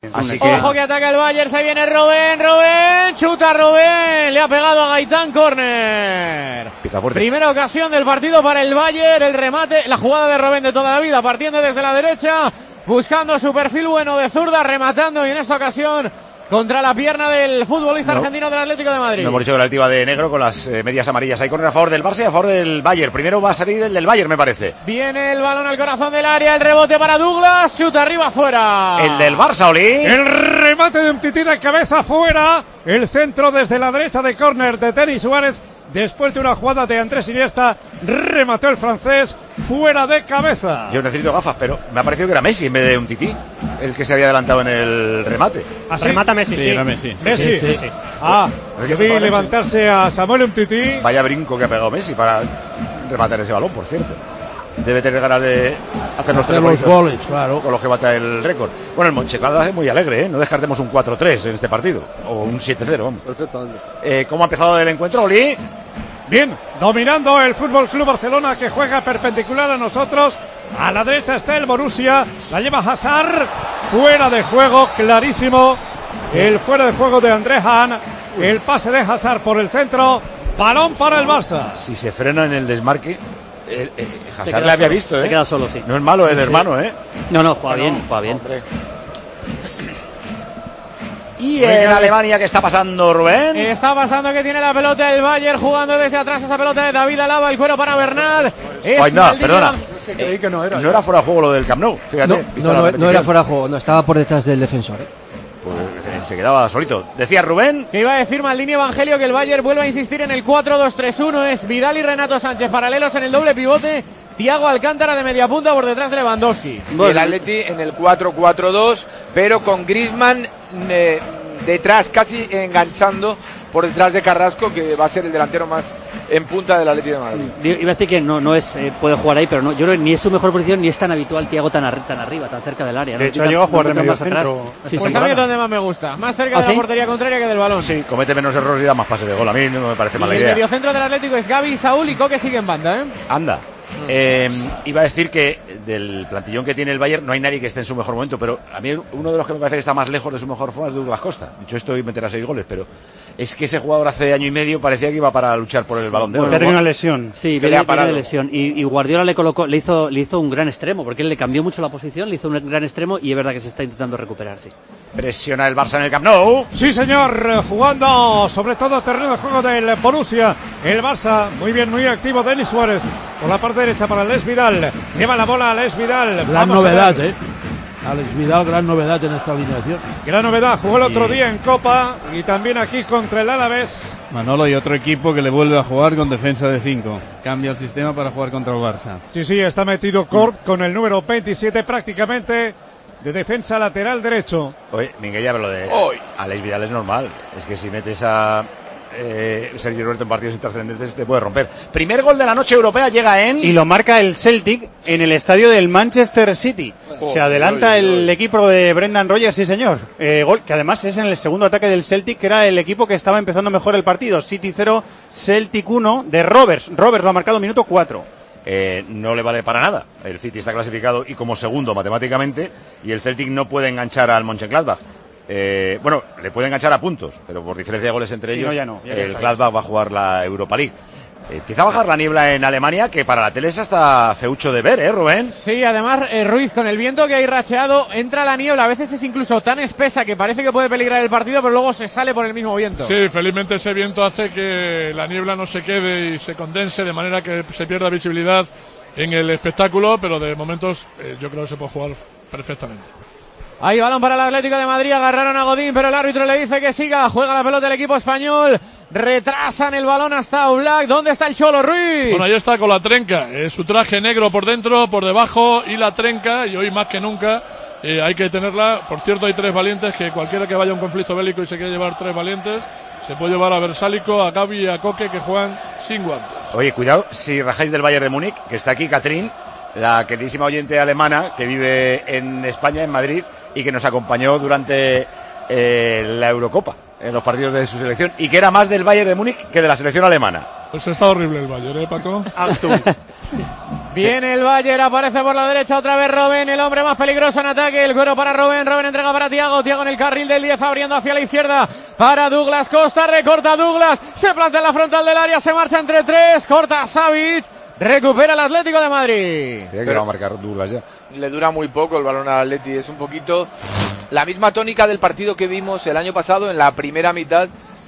Así que... Ojo que ataca el Bayern, se viene Robben, chuta Robben, le ha pegado a Gaitán, córner. Primera ocasión del partido para el Bayern, el remate, la jugada de Robben de toda la vida, partiendo desde la derecha, buscando su perfil bueno de zurda, rematando y en esta ocasión contra la pierna del futbolista argentino del Atlético de Madrid. No hemos dicho que la activa de negro con las medias amarillas. Hay córner a favor del Barça y a favor del Bayern. Primero va a salir el del Bayern, me parece. Viene el balón al corazón del área, el rebote para Douglas, chuta arriba, fuera. El del Barça, Oli. El remate de Umtiti de cabeza, fuera. El centro desde la derecha de córner de Denis Suárez. Después de una jugada de Andrés Iniesta, remató el francés fuera de cabeza. Yo necesito gafas, pero me ha parecido que era Messi en vez de Umtiti el que se había adelantado en el remate. ¿Así? Remata Messi, sí. Era Messi. Messi. Sí. Ah, yo vi levantarse a Samuel Umtiti. Vaya brinco que ha pegado Messi para rematar ese balón, por cierto. Debe tener ganas de hacer los goles, claro. Con los que bata el récord. Bueno, el Mönchengladbach es muy alegre, ¿eh? No descartemos un 4-3 en este partido. O un 7-0, vamos. Perfectamente. ¿Cómo ha empezado el encuentro, Oli? Bien, dominando el Fútbol Club Barcelona, que juega perpendicular a nosotros. A la derecha está el Borussia, la lleva Hazard, fuera de juego, clarísimo. El fuera de juego de André Hahn, el pase de Hazard por el centro, balón para el Barça. Si se frena en el desmarque, Hazard le había visto, ¿eh? Se queda solo, sí. No es malo el hermano, ¿eh? No, juega bien. Hombre. Y en Alemania, ¿qué está pasando, Rubén? Está pasando que tiene la pelota el Bayern jugando desde atrás esa pelota de David Alaba, el cuero para Bernat. Perdona. Creí que no era. No era fuera de juego lo del Camp Nou, fíjate. No era fuera de juego, no, estaba por detrás del defensor. Pues se quedaba solito. Decía Rubén. Que iba a decir Maldini Evangelio que el Bayern vuelve a insistir en el 4-2-3-1. Es Vidal y Renato Sánchez paralelos en el doble pivote. Thiago Alcántara de media punta por detrás de Lewandowski. Y el Atleti en el 4-4-2, pero con Griezmann detrás, casi enganchando por detrás de Carrasco, que va a ser el delantero más en punta del Atleti de Madrid. Iba a decir que no es puede jugar ahí, pero no, yo creo que ni es su mejor posición ni es tan habitual Thiago tan arriba, tan cerca del área. De hecho, ha llegado a jugar de medio centro. Pues a mí es donde más me gusta, más cerca de la portería contraria que del balón. Sí, comete menos errores y da más pases de gol. A mí no me parece mala idea. El mediocentro del Atlético es Gavi, Saúl y Coque sigue en banda, ¿eh? Anda. Iba a decir que del plantillón que tiene el Bayern no hay nadie que esté en su mejor momento, pero a mí uno de los que me parece que está más lejos de su mejor forma es Douglas Costa. Dicho esto, hoy meterá 6 goles, pero es que ese jugador hace año y medio parecía que iba para luchar por el Balón de Oro. Tiene una lesión. Sí, viene de lesión. Y Guardiola le hizo un gran extremo, porque él le cambió mucho la posición, le hizo un gran extremo y es verdad que se está intentando recuperar, sí. Presiona el Barça en el Camp Nou. Sí, señor, jugando sobre todo terreno de juego del Borussia. El Barça, muy bien, muy activo, Denis Suárez. Por la parte derecha para Alex Vidal. Lleva la bola Alex Vidal. Gran novedad, Alex Vidal, gran novedad en esta alineación. Gran novedad, jugó el otro día en Copa y también aquí contra el Alavés. Manolo, y otro equipo que le vuelve a jugar con defensa de 5. Cambia el sistema para jugar contra el Barça. Sí, está metido Corp con el número 27 prácticamente de defensa lateral derecho. Oye, Minguella, pero lo de Alex Vidal es normal. Es que si metes a Sergio Roberto en partidos intrascendentes te puede romper. Primer gol de la noche europea llega y lo marca el Celtic en el estadio del Manchester City. Se adelanta el equipo de Brendan Rodgers, sí señor. Gol que además es en el segundo ataque del Celtic, que era el equipo que estaba empezando mejor el partido. City 0, Celtic 1 de Roberts. Roberts lo ha marcado minuto 4. No le vale para nada. El City está clasificado y como segundo matemáticamente, y el Celtic no puede enganchar al Mönchengladbach. Bueno, le puede enganchar a puntos, pero por diferencia de goles entre ellos, el Gladbach va a jugar la Europa League. Empieza a bajar la niebla en Alemania, que para la tele es hasta feucho de ver, Rubén. Sí, además Ruiz, con el viento que hay racheado, entra la niebla, a veces es incluso tan espesa que parece que puede peligrar el partido, pero luego se sale por el mismo viento. Sí, felizmente ese viento hace que la niebla no se quede y se condense, de manera que se pierda visibilidad en el espectáculo, pero de momentos yo creo que se puede jugar perfectamente. Ahí balón para el Atlético de Madrid, agarraron a Godín, pero el árbitro le dice que siga, juega la pelota el equipo español, retrasan el balón hasta Oblak. ¿Dónde está el Cholo Ruiz? Bueno, ahí está con la trenca, su traje negro por dentro, por debajo y la trenca, y hoy más que nunca hay que tenerla. Por cierto, hay 3 valientes, que cualquiera que vaya a un conflicto bélico y se quiera llevar 3 valientes, se puede llevar a Versálico, a Gavi y a Coque, que juegan sin guantes. Oye, cuidado si rajáis del Bayern de Múnich, que está aquí Catrín, la queridísima oyente alemana que vive en España, en Madrid, y que nos acompañó durante la Eurocopa, en los partidos de su selección, y que era más del Bayern de Múnich que de la selección alemana. Pues está horrible el Bayern, Paco. Viene el Bayern, aparece por la derecha otra vez Robben, el hombre más peligroso en ataque, el cuero para Robben, Robben entrega para Thiago en el carril del 10 abriendo hacia la izquierda para Douglas Costa, recorta Douglas, se planta en la frontal del área, se marcha entre tres, corta Savic, recupera el Atlético de Madrid. Creo que va a marcar Douglas ya. Le dura muy poco el balón al Atleti, es un poquito la misma tónica del partido que vimos el año pasado en la primera mitad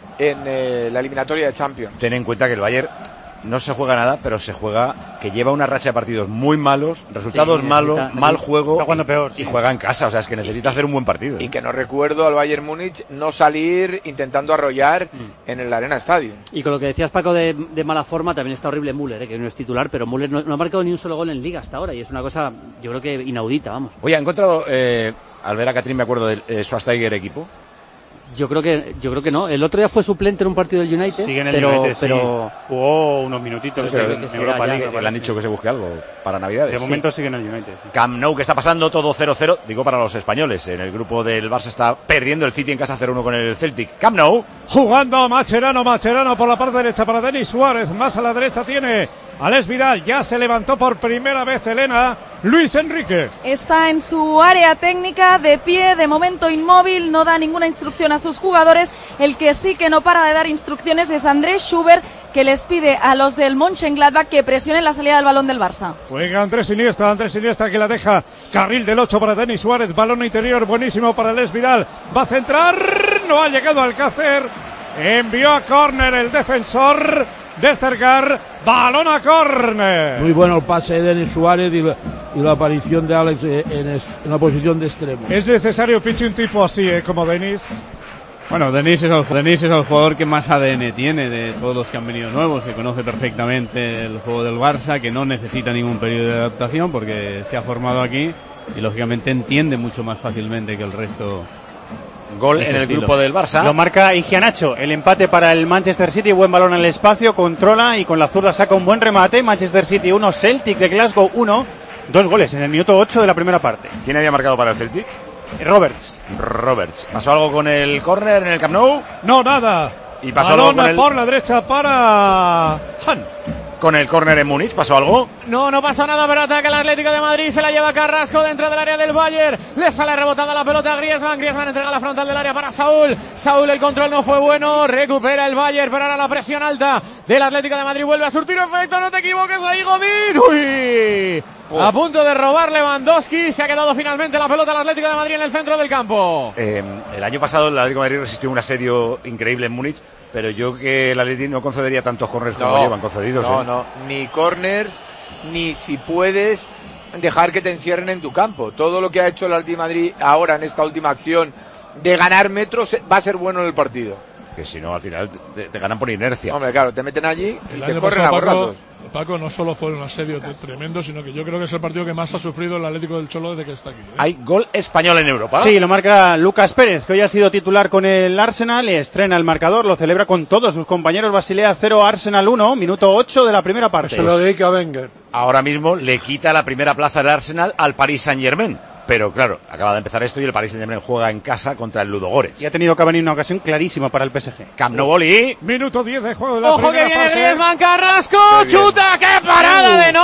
en la eliminatoria de Champions. Ten en cuenta que el Bayern no se juega nada, pero se juega que lleva una racha de partidos muy malos, resultados malos, mal juego, peor, y juega en casa, o sea, es que necesita hacer un buen partido. Y que no recuerdo al Bayern Múnich no salir intentando arrollar en el Arena Stadium. Y con lo que decías, Paco, de mala forma, también está horrible Müller, que no es titular, pero Müller no ha marcado ni un solo gol en Liga hasta ahora, y es una cosa, yo creo que inaudita, vamos. Oye, ¿ha encontrado, al ver a Catrín me acuerdo del Schweinsteiger equipo? Yo creo que no. El otro día fue suplente en un partido del United. Sigue en el United, pero jugó unos minutitos en Europa League. Le han dicho que se busque algo para Navidades. De momento sigue en el United. Camp Nou, que está pasando todo 0-0, digo para los españoles. En el grupo del Barça está perdiendo el City en casa 0-1 con el Celtic. Camp Nou. Jugando Mascherano por la parte derecha para Denis Suárez. Más a la derecha tiene Alex Vidal. Ya se levantó por primera vez Elena. Luis Enrique. Está en su área técnica, de pie, de momento inmóvil, no da ninguna instrucción a sus jugadores. El que sí que no para de dar instrucciones es Andrés Schubert, que les pide a los del Mönchengladbach que presionen la salida del balón del Barça. Juega Andrés Iniesta que la deja carril del 8 para Denis Suárez, balón interior buenísimo para Alex Vidal, va a centrar, no ha llegado a Alcácer, envió a córner el defensor Westergaard, balón a córner. Muy bueno el pase de Denis Suárez y la aparición de Alex en la posición de extremo. Es necesario, Pichi, un tipo así, como Denis. Bueno, Denis es el jugador que más ADN tiene de todos los que han venido nuevos, que conoce perfectamente el juego del Barça, que no necesita ningún periodo de adaptación porque se ha formado aquí y lógicamente entiende mucho más fácilmente que el resto. Gol en el grupo del Barça. Lo marca Igianacho. El empate para el Manchester City. Buen balón en el espacio. Controla y con la zurda saca un buen remate. Manchester City 1, Celtic de Glasgow 1. 2 goles en el minuto 8 de la primera parte. ¿Quién había marcado para el Celtic? Roberts. ¿Pasó algo con el córner en el Camp Nou? No, nada. ¿Y pasó balón algo con el... por la derecha para Han. ¿Con el córner en Múnich pasó algo? No pasó nada, pero ataca el Atlético de Madrid, se la lleva Carrasco dentro del área del Bayern, le sale rebotada la pelota a Griezmann entrega la frontal del área para Saúl, el control no fue bueno, recupera el Bayern, pero ahora la presión alta del Atlético de Madrid vuelve a surtir efecto, no te equivoques ahí, Godín, uy, a punto de robar Lewandowski, se ha quedado finalmente la pelota al Atlético de Madrid en el centro del campo. El año pasado el Atlético de Madrid resistió un asedio increíble en Múnich, pero yo creo que el Atlético no concedería tantos corners como llevan concedidos. No, ni corners, ni si puedes dejar que te encierren en tu campo. Todo lo que ha hecho el Atlético de Madrid ahora en esta última acción de ganar metros va a ser bueno en el partido. Que si no, al final te ganan por inercia. Hombre, claro, te meten allí y te corren a borratos. Paco, no solo fue un asedio tremendo, sino que yo creo que es el partido que más ha sufrido el Atlético del Cholo desde que está aquí. ¿Hay gol español en Europa? Sí, lo marca Lucas Pérez, que hoy ha sido titular con el Arsenal, estrena el marcador, lo celebra con todos sus compañeros. Basilea 0, Arsenal 1, minuto 8 de la primera parte. Se lo dedica a Wenger. Ahora mismo le quita la primera plaza del Arsenal al Paris Saint-Germain. Pero claro, acaba de empezar esto y el Paris Saint-Germain juega en casa contra el Ludogorets. Y ha tenido que venir una ocasión clarísima para el PSG. Camp Nou, Boli. Minuto 10 de juego de la Ojo que viene parte. Griezmann, Carrasco, chuta, qué parada de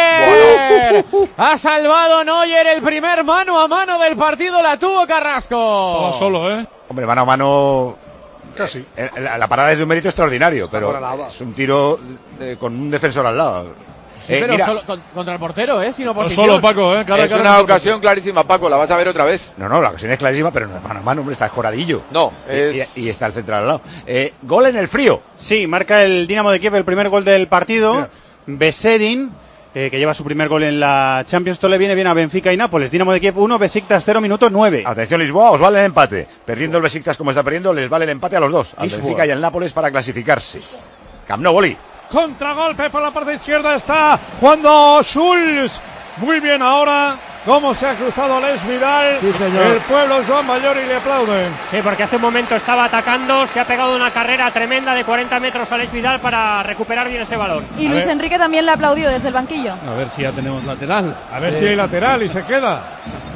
Neuer. Ha salvado Neuer el primer mano a mano del partido, la tuvo Carrasco. Estaba solo, Hombre, mano a mano... Casi. La parada es de un mérito extraordinario, pero es un tiro con un defensor al lado. Sí, pero mira, solo contra el portero, sino por solo, Paco, es una ocasión clarísima, Paco, la vas a ver otra vez. No, la ocasión es clarísima, pero no es mano a mano, hombre, está escoradillo. No, y está el central al lado. Gol en el frío. Sí, marca el Dinamo de Kiev el primer gol del partido. Besedin, que lleva su primer gol en la Champions. Esto le viene bien a Benfica y Nápoles. Dinamo de Kiev 1, Besiktas 0, minuto 9. Atención, Lisboa, os vale el empate. Perdiendo el Besiktas como está perdiendo, les vale el empate a los dos. Al Benfica y al Nápoles para clasificarse. Camp Nou, Boli. Contragolpe por la parte izquierda está jugando Schulz. Muy bien ahora. Cómo se ha cruzado Alex Vidal. Sí, señor. El pueblo Joan Mayor y le aplauden. Sí, porque hace un momento estaba atacando. Se ha pegado una carrera tremenda de 40 metros a Alex Vidal para recuperar bien ese balón. Y Luis Enrique también le aplaudió desde el banquillo. A ver si ya tenemos lateral. A ver si hay lateral y se queda.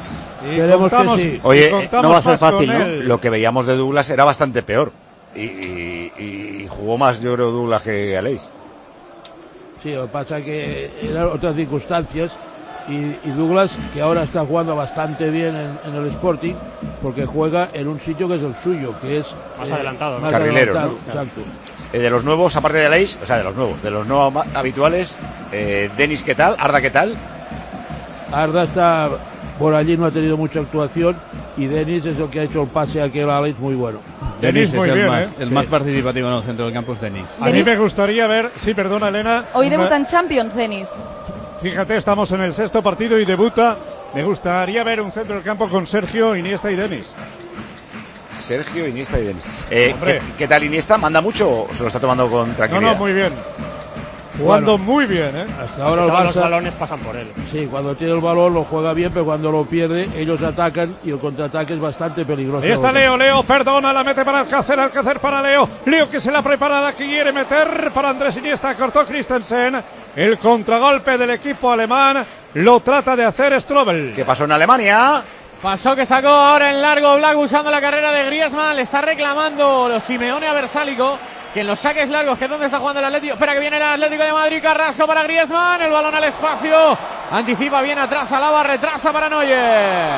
Y contamos, que sí. Oye, no va a ser fácil, ¿no? Lo que veíamos de Douglas era bastante peor. Y jugó más, yo creo, Douglas que Aleix. Sí, lo que pasa que eran otras circunstancias y Douglas, que ahora está jugando bastante bien en el Sporting, porque juega en un sitio que es el suyo, que es más adelantado, más carrilero, adelantado, ¿no? Exacto. De los nuevos, aparte de Aleix, o sea, de los nuevos habituales, Denis, ¿qué tal? Arda, ¿qué tal? Arda está por allí, no ha tenido mucha actuación, y Denis es el que ha hecho el pase a aquel Aleix muy bueno. Denis muy bien, el más participativo en el centro del campo es Denis. A mí me gustaría ver, sí, perdona Elena. Hoy debuta en Champions, Denis. Fíjate, estamos en el 6º partido y debuta. Me gustaría ver un centro del campo con Sergio, Iniesta y Denis. Sergio, Iniesta y Denis. ¿Qué tal Iniesta? ¿Manda mucho o se lo está tomando con tranquilidad? No, muy bien. Jugando muy bien, ¿eh? Hasta ahora el Barça, los balones pasan por él. Sí, cuando tiene el balón lo juega bien, pero cuando lo pierde ellos atacan y el contraataque es bastante peligroso. Ahí está Leo, perdona, la mete para Alcácer para Leo que se la prepara, la quiere meter para Andrés Iniesta, cortó Christensen. El contragolpe del equipo alemán lo trata de hacer Strobel. ¿Qué pasó en Alemania? Pasó que sacó ahora en largo Black usando la carrera de Griezmann. Le está reclamando los Simeone a Versálico que en los saques largos, que es donde está jugando el Atlético. Espera que viene el Atlético de Madrid. Carrasco para Griezmann. El balón al espacio. Anticipa bien atrás, Alaba, retrasa para Neuer.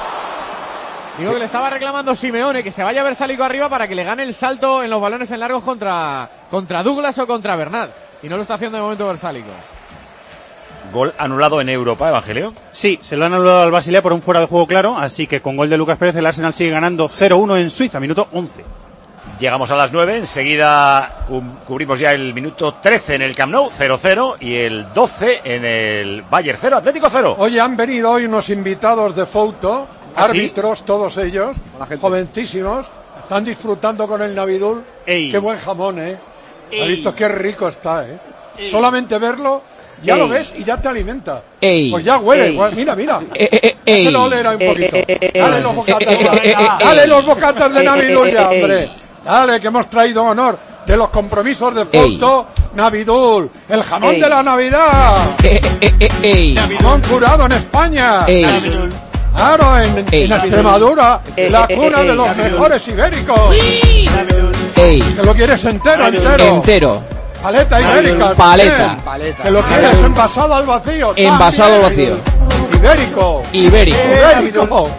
Digo que le estaba reclamando Simeone que se vaya Versálico arriba para que le gane el salto en los balones en largos contra Douglas o contra Bernat. Y no lo está haciendo de momento Versálico. Gol anulado en Europa, Evangelio. Sí, se lo han anulado al Basilea por un fuera de juego claro, así que con gol de Lucas Pérez el Arsenal sigue ganando 0-1 en Suiza, minuto 11. Llegamos a las 9, enseguida cubrimos ya el minuto 13 en el Camp Nou, 0-0, y el 12 en el Bayern 0, Atlético 0. Oye, han venido hoy unos invitados de foto, árbitros, todos ellos, jovencísimos, están disfrutando con el Navidul. Ey. Qué buen jamón, ¿eh? Ey. ¿Has visto qué rico está, eh? Ey. Solamente verlo, ya Ey. lo ves y ya te alimenta. Ey. Pues ya huele, Ey. mira, mira. Ey. Hazlo oler un poquito. Dale los bocatas, dale los bocatas de Navidul ya, hombre. Dale, que hemos traído honor de los compromisos de foto. Navidul, el jamón de la Navidad. Jamón curado en España. Claro, en Extremadura, la cuna de los mejores ibéricos. Que lo quieres entero. Paleta ibérica. Paleta. Que lo quieres envasado al vacío. Envasado al vacío. Ibérico.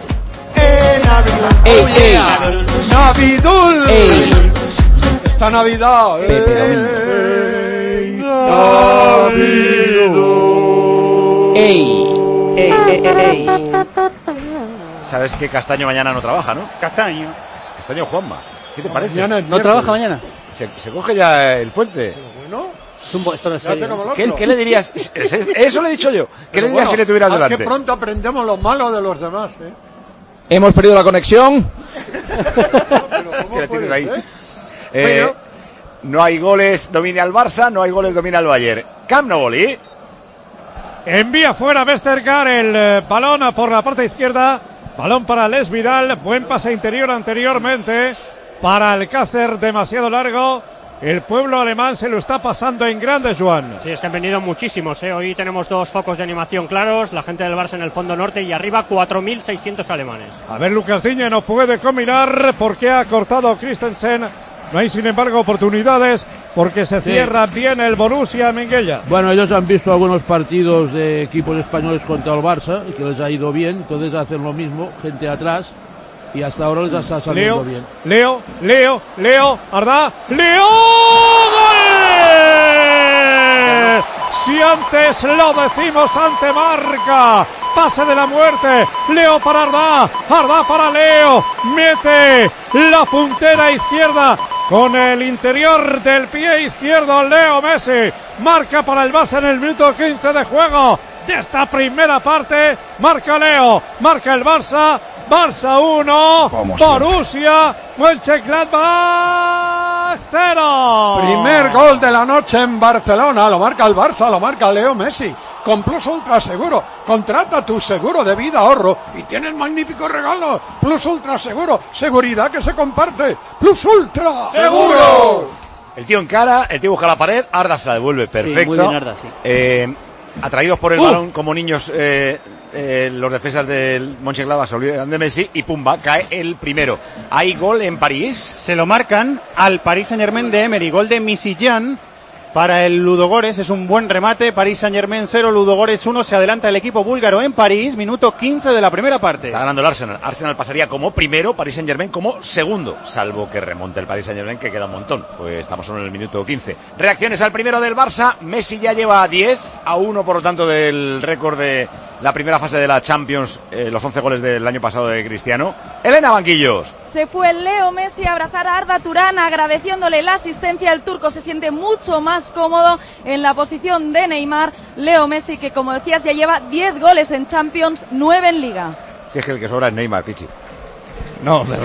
Navidul. Esta Navidad. Sabes que Castaño mañana no trabaja, ¿no? Castaño Juanma. ¿Qué te parece? ¿No trabaja mañana? Se coge ya el puente. Esto no es serio. ¿Qué le dirías? Eso le he dicho yo. ¿Qué le dirías si le tuvieras delante? Que pronto aprendemos lo malo de los demás, ¿eh? Hemos perdido la conexión. ¿Qué le tienes ahí? No hay goles, domina el Barça. No hay goles, domina el Bayern. Camp Nou, Oli. Envía fuera Vestergaard el balón por la parte izquierda. Balón para Les Vidal. Buen pase interior anteriormente para Alcácer, demasiado largo. El pueblo alemán se lo está pasando en grande, Joan. Sí, es que han venido muchísimos, ¿eh? Hoy tenemos 2 focos de animación claros. La gente del Barça en el fondo norte y arriba 4.600 alemanes. A ver, Lucas Diña no puede combinar porque ha cortado Christensen. No hay, sin embargo, oportunidades porque se cierra bien el Borussia Mengele. Bueno, ellos han visto algunos partidos de equipos españoles contra el Barça y que les ha ido bien, entonces hacen lo mismo, gente atrás, y hasta ahora les está saliendo bien. Leo, Arda, Leo, ¡gol! Si antes lo decimos ante marca, pase de la muerte, Leo para Arda para Leo, mete la puntera izquierda con el interior del pie izquierdo, Leo Messi, marca para el Barça en el minuto 15 de juego de esta primera parte, marca Leo, marca el Barça 1, Borussia Mönchengladbach 0. Primer gol de la noche en Barcelona, lo marca el Barça, lo marca Leo Messi, con Plus Ultra Seguro. Contrata tu seguro de vida ahorro y tienes magnífico regalo. Plus Ultra Seguro, seguridad que se comparte. Plus Ultra Seguro. El tío encara, el tío busca la pared, Arda se la devuelve, perfecto. Sí, muy bien Arda, sí. Atraídos por el balón como niños, los defensas del Mönchengladbach se olvidan de Messi y pumba, cae el primero. ¿Hay gol en París? Se lo marcan al Paris Saint-Germain de Emery, gol de Misijan para el Ludogorets, es un buen remate. París Saint-Germain 0, Ludogorets 1, se adelanta el equipo búlgaro en París, minuto 15 de la primera parte. Está ganando el Arsenal. Arsenal pasaría como primero, París Saint-Germain como segundo, salvo que remonte el París Saint-Germain, que queda un montón. Pues estamos solo en el minuto 15. Reacciones al primero del Barça. Messi ya lleva 10-1, por lo tanto, del récord de la primera fase de la Champions, los 11 goles del año pasado de Cristiano. Elena Banquillos. Se fue Leo Messi a abrazar a Arda Turán, agradeciéndole la asistencia. El turco se siente mucho más cómodo en la posición de Neymar. Leo Messi, que como decías ya lleva 10 goles en Champions, 9 en Liga. Si es que el que sobra es Neymar, Pichi. No, pero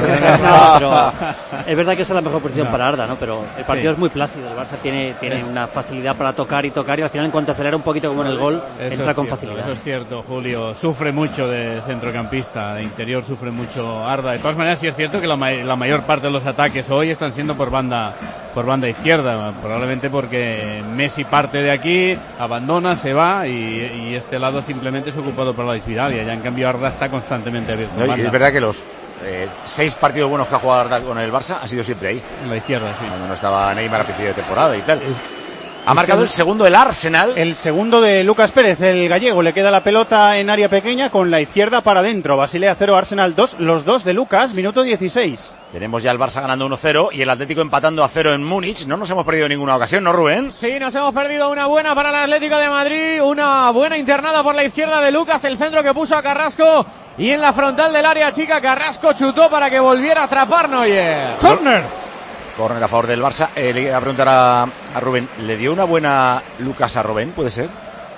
es verdad que esa es la mejor posición para Arda, ¿no? Pero el partido es muy plácido. El Barça tiene una facilidad para tocar y al final, en cuanto acelera un poquito como en el gol, entra con facilidad. Eso es cierto, Julio. Sufre mucho de centrocampista, de interior sufre mucho Arda. De todas maneras, sí es cierto que la mayor parte de los ataques hoy están siendo por banda izquierda, probablemente porque Messi parte de aquí, abandona, se va y este lado simplemente es ocupado por la Vidal, y allá en cambio Arda está constantemente abierto. No, y es verdad que los 6 partidos buenos que ha jugado Arda con el Barça ha sido siempre ahí. En la izquierda, sí. Cuando no estaba Neymar a principio de temporada y tal. Ha marcado el segundo el Arsenal. El segundo de Lucas Pérez, el gallego. Le queda la pelota en área pequeña con la izquierda para adentro. Basilea 0, Arsenal 2. Los dos de Lucas, minuto 16. Tenemos ya el Barça ganando 1-0 y el Atlético empatando a 0 en Múnich. No nos hemos perdido ninguna ocasión, ¿no, Rubén? Sí, nos hemos perdido una buena para el Atlético de Madrid. Una buena internada por la izquierda de Lucas. El centro que puso a Carrasco. Y en la frontal del área chica, Carrasco chutó para que volviera a atrapar Neuer. ¡Córner! Córner a favor del Barça. Le voy a preguntar a Rubén, ¿le dio una buena Lucas a Rubén? ¿Puede ser?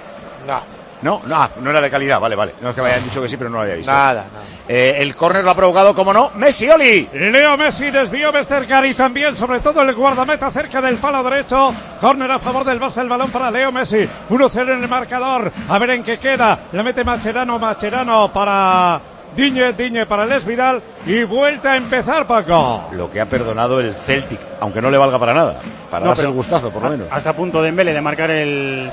No, no era de calidad, vale. No es que me hayan dicho que sí, pero no lo había visto. Nada. El córner lo ha provocado, como no, Messi, Oli. Leo Messi desvió Vestergaard y también, sobre todo, el guardameta cerca del palo derecho. Córner a favor del Barça, el balón para Leo Messi. 1-0 en el marcador. A ver en qué queda. Le mete Mascherano para Digne para Les Vidal y vuelta a empezar, Paco. Lo que ha perdonado el Celtic, aunque no le valga para nada, para darse el gustazo, por lo menos. Hasta punto de Dembélé de marcar el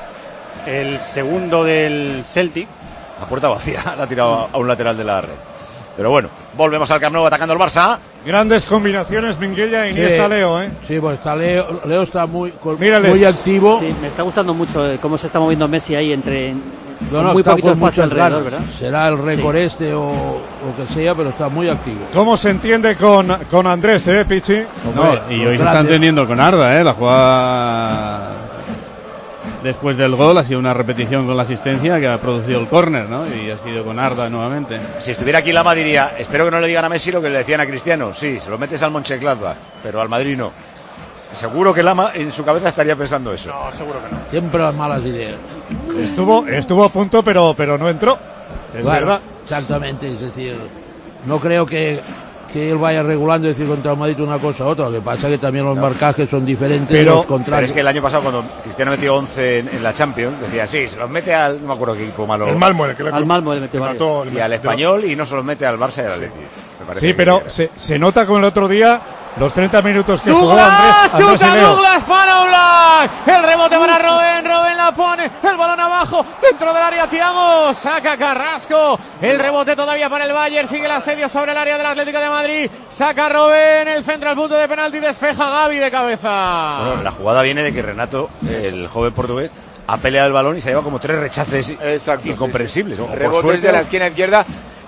segundo del Celtic. A puerta vacía, la ha tirado a un lateral de la red. Pero bueno, volvemos al Camp Nou atacando el Barça. Grandes combinaciones, Minguella, y está Leo, ¿eh? Sí, pues está Leo está muy activo. Sí, me está gustando mucho cómo se está moviendo Messi ahí con muy está poquito con espacio alrededor, ganas. ¿verdad? Será el récord o lo que sea, pero está muy activo. ¿Cómo se entiende con Andrés, Pichi? Y hoy se está entendiendo con Arda, la jugada después del gol ha sido una repetición con la asistencia que ha producido el córner, ¿no? Y ha sido con Arda nuevamente. Si estuviera aquí Lama diría, espero que no le digan a Messi lo que le decían a Cristiano. Sí, se lo metes al Mönchengladbach, pero al Madrid no. Seguro que Lama en su cabeza estaría pensando eso. No, seguro que no. Siempre las malas ideas. Estuvo a punto, pero no entró. Es verdad. Exactamente, es decir, no creo que él vaya regulando, decir, contra el Madrid una cosa u otra. Lo que pasa es que también los marcajes son diferentes de los contrarios. Pero es que el año pasado, cuando Cristiano metió 11 en la Champions, decían, sí, se los mete al, no me acuerdo qué equipo malo. El Malmo, al Malmo le metió y al Español, y no se los mete al Barça y al Atleti. Sí, pero se nota como el otro día, los 30 minutos que jugó Andrés chuta Douglas para Oblak, el rebote para Robben la pone, el balón abajo, dentro del área Thiago, saca Carrasco, el rebote todavía para el Bayern, sigue el asedio sobre el área del Atlético de Madrid, saca Robben, el centro al punto de penalti, despeja Gavi de cabeza. Bueno, la jugada viene de que Renato, el joven portugués, ha peleado el balón y se lleva como 3 rechaces incomprensibles. Sí. Rebotes de la esquina izquierda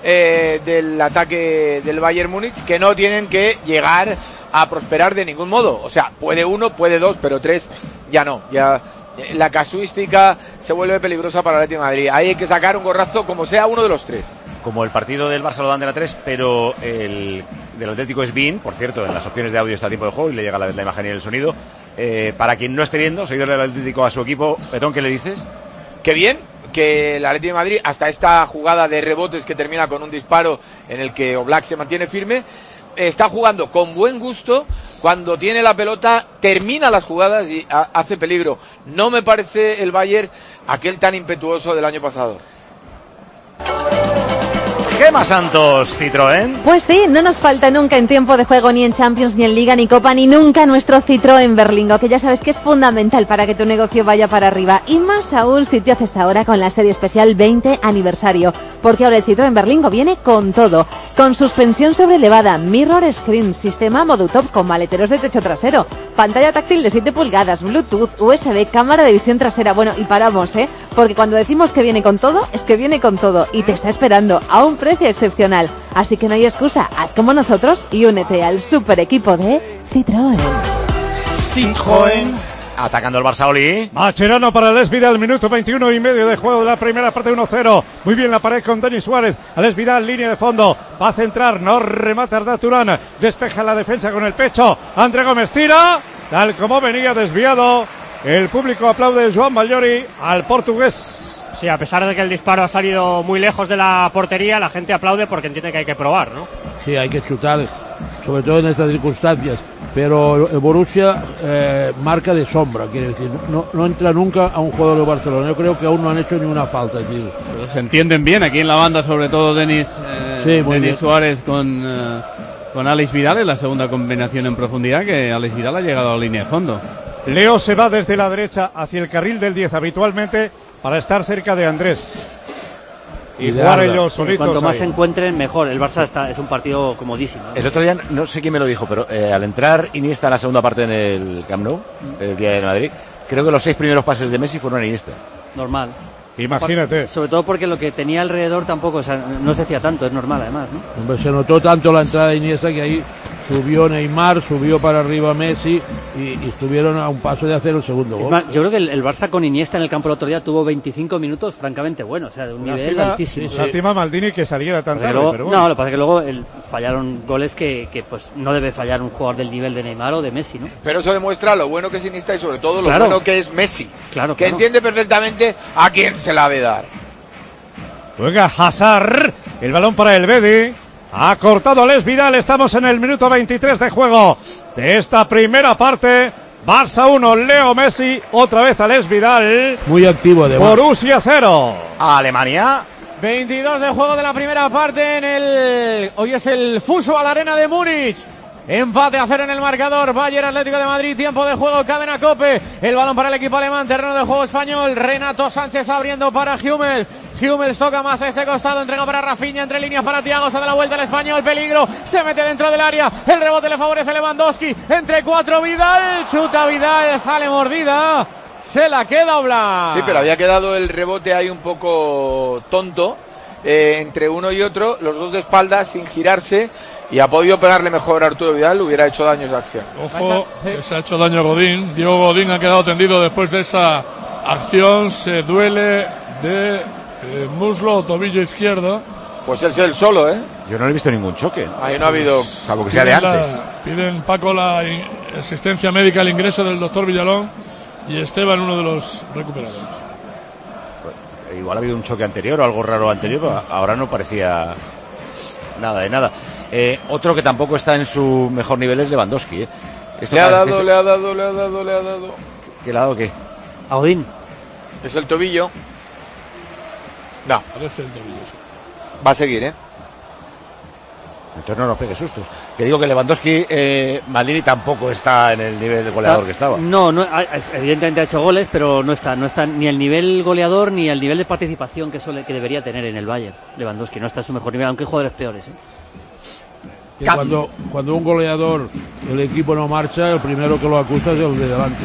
del ataque del Bayern Múnich, que no tienen que llegar a prosperar de ningún modo. O sea, puede 1, puede 2, pero 3 ya no. Ya la casuística se vuelve peligrosa para el Atlético de Madrid. Ahí hay que sacar un gorrazo como sea uno de los 3. Como el partido del Barça lo dan de la 3, pero el del Atlético es Bean, por cierto, en las opciones de audio está a tiempo de juego y le llega la imagen y el sonido. Para quien no esté viendo, seguidor del Atlético a su equipo, Petón, ¿qué le dices? Qué bien que el Atlético de Madrid, hasta esta jugada de rebotes que termina con un disparo en el que Oblak se mantiene firme, está jugando con buen gusto. Cuando tiene la pelota, termina las jugadas y hace peligro. No me parece el Bayern aquel tan impetuoso del año pasado. Gemma Santos, Citroën. Pues sí, no nos falta nunca en tiempo de juego, ni en Champions, ni en Liga, ni Copa, ni nunca nuestro Citroën Berlingo, que ya sabes que es fundamental para que tu negocio vaya para arriba. Y más aún si te haces ahora con la serie especial 20 aniversario, porque ahora el Citroën Berlingo viene con todo. Con suspensión sobrelevada, mirror screen, sistema modo top con maleteros de techo trasero, pantalla táctil de 7 pulgadas, Bluetooth, USB, cámara de visión trasera. Bueno, y paramos, porque cuando decimos que viene con todo, es que viene con todo y te está esperando a un precio excepcional. Así que no hay excusa, haz como nosotros y únete al super equipo de Citroën. Citroën. Atacando el Barça, Oli. Mascherano para Alex Vidal, minuto 21 y medio de juego de la primera parte, 1-0. Muy bien la pared con Denis Suárez. Alex Vidal, línea de fondo. Va a centrar, no remata Arda Turán. Despeja la defensa con el pecho. André Gómez tira. Tal como venía desviado. El público aplaude Joan Ballori al portugués. Sí, a pesar de que el disparo ha salido muy lejos de la portería, la gente aplaude porque entiende que hay que probar, ¿no? Sí, hay que chutar, sobre todo en estas circunstancias. Pero el Borussia marca de sombra, quiere decir, no entra nunca a un jugador de Barcelona. Yo creo que aún no han hecho ninguna falta. Pero se entienden bien aquí en la banda, sobre todo Denis Suárez con Alex Vidal, en la segunda combinación en profundidad, que Alex Vidal ha llegado a la línea de fondo. Leo se va desde la derecha hacia el carril del 10 habitualmente para estar cerca de Andrés y jugar ellos solitos. Cuanto más ahí se encuentren, mejor. El Barça es un partido comodísimo, ¿no? El otro día, no sé quién me lo dijo, pero al entrar Iniesta en la segunda parte en el Camp Nou, el día de Madrid, creo que los 6 primeros pases de Messi fueron a Iniesta. Normal. Imagínate. Sobre todo porque lo que tenía alrededor tampoco, o sea, no se hacía tanto, es normal además, ¿no? Hombre, se notó tanto la entrada de Iniesta que ahí subió Neymar, subió para arriba Messi y estuvieron a un paso de hacer el segundo gol. Más, yo creo que el Barça con Iniesta en el campo el otro día tuvo 25 minutos francamente buenos, o sea, de un nivel altísimo. Lástima Maldini que saliera tan tarde, luego, pero bueno. No, lo que pasa es que luego fallaron goles que pues no debe fallar un jugador del nivel de Neymar o de Messi, ¿no? Pero eso demuestra lo bueno que es Iniesta y sobre todo lo bueno que es Messi. Claro, que entiende perfectamente a quién se la ha de dar. Juega Hazard, el balón para el Bedi. Ha cortado Alex Vidal, estamos en el minuto 23 de juego de esta primera parte. Barça 1, Leo Messi, otra vez Alex Vidal. Muy activo además. Borussia 0. Alemania. 22 de juego de la primera parte hoy es el Fuso a la Arena de Múnich. Empate a 0 en el marcador. Bayern Atlético de Madrid. Tiempo de juego. Cadena Cope. El balón para el equipo alemán. Terreno de juego español. Renato Sánchez abriendo para Hummels. Hummels toca más a ese costado. Entrega para Rafinha. Entre líneas para Thiago. Se da la vuelta al español. Peligro. Se mete dentro del área. El rebote le favorece Lewandowski. Entre 4 Vidal. Chuta Vidal. Sale mordida. Se la queda Oblak. Sí, pero había quedado el rebote ahí un poco tonto. Entre uno y otro. Los dos de espaldas sin girarse. Y ha podido pegarle mejor a Arturo Vidal, hubiera hecho daños de acción. Ojo, que se ha hecho daño a Godín. Diego Godín ha quedado tendido después de esa acción. Se duele de muslo o tobillo izquierdo. Pues él es el solo, ¿eh? Yo no le he visto ningún choque. Ahí no ha habido... Salvo que sea de antes. Piden, Paco, la asistencia médica, el ingreso del doctor Villalón y Esteban, uno de los recuperadores. Pues, igual ha habido un choque anterior o algo raro anterior, pero ahora no parecía nada de nada. Otro que tampoco está en su mejor nivel es Lewandowski. Le ha dado. ¿Qué le ha dado qué? A Godín. Es el tobillo. No. Parece el tobillo. Va a seguir, ¿eh? Entonces no nos pegue sustos. Que digo que Lewandowski, Maldini tampoco está en el nivel de goleador que estaba. No, evidentemente ha hecho goles, pero no está ni al nivel goleador ni al nivel de participación que debería tener en el Bayern. Lewandowski no está en su mejor nivel, aunque hay jugadores peores, Que cuando un goleador, el equipo no marcha, el primero que lo acusa es el de delante.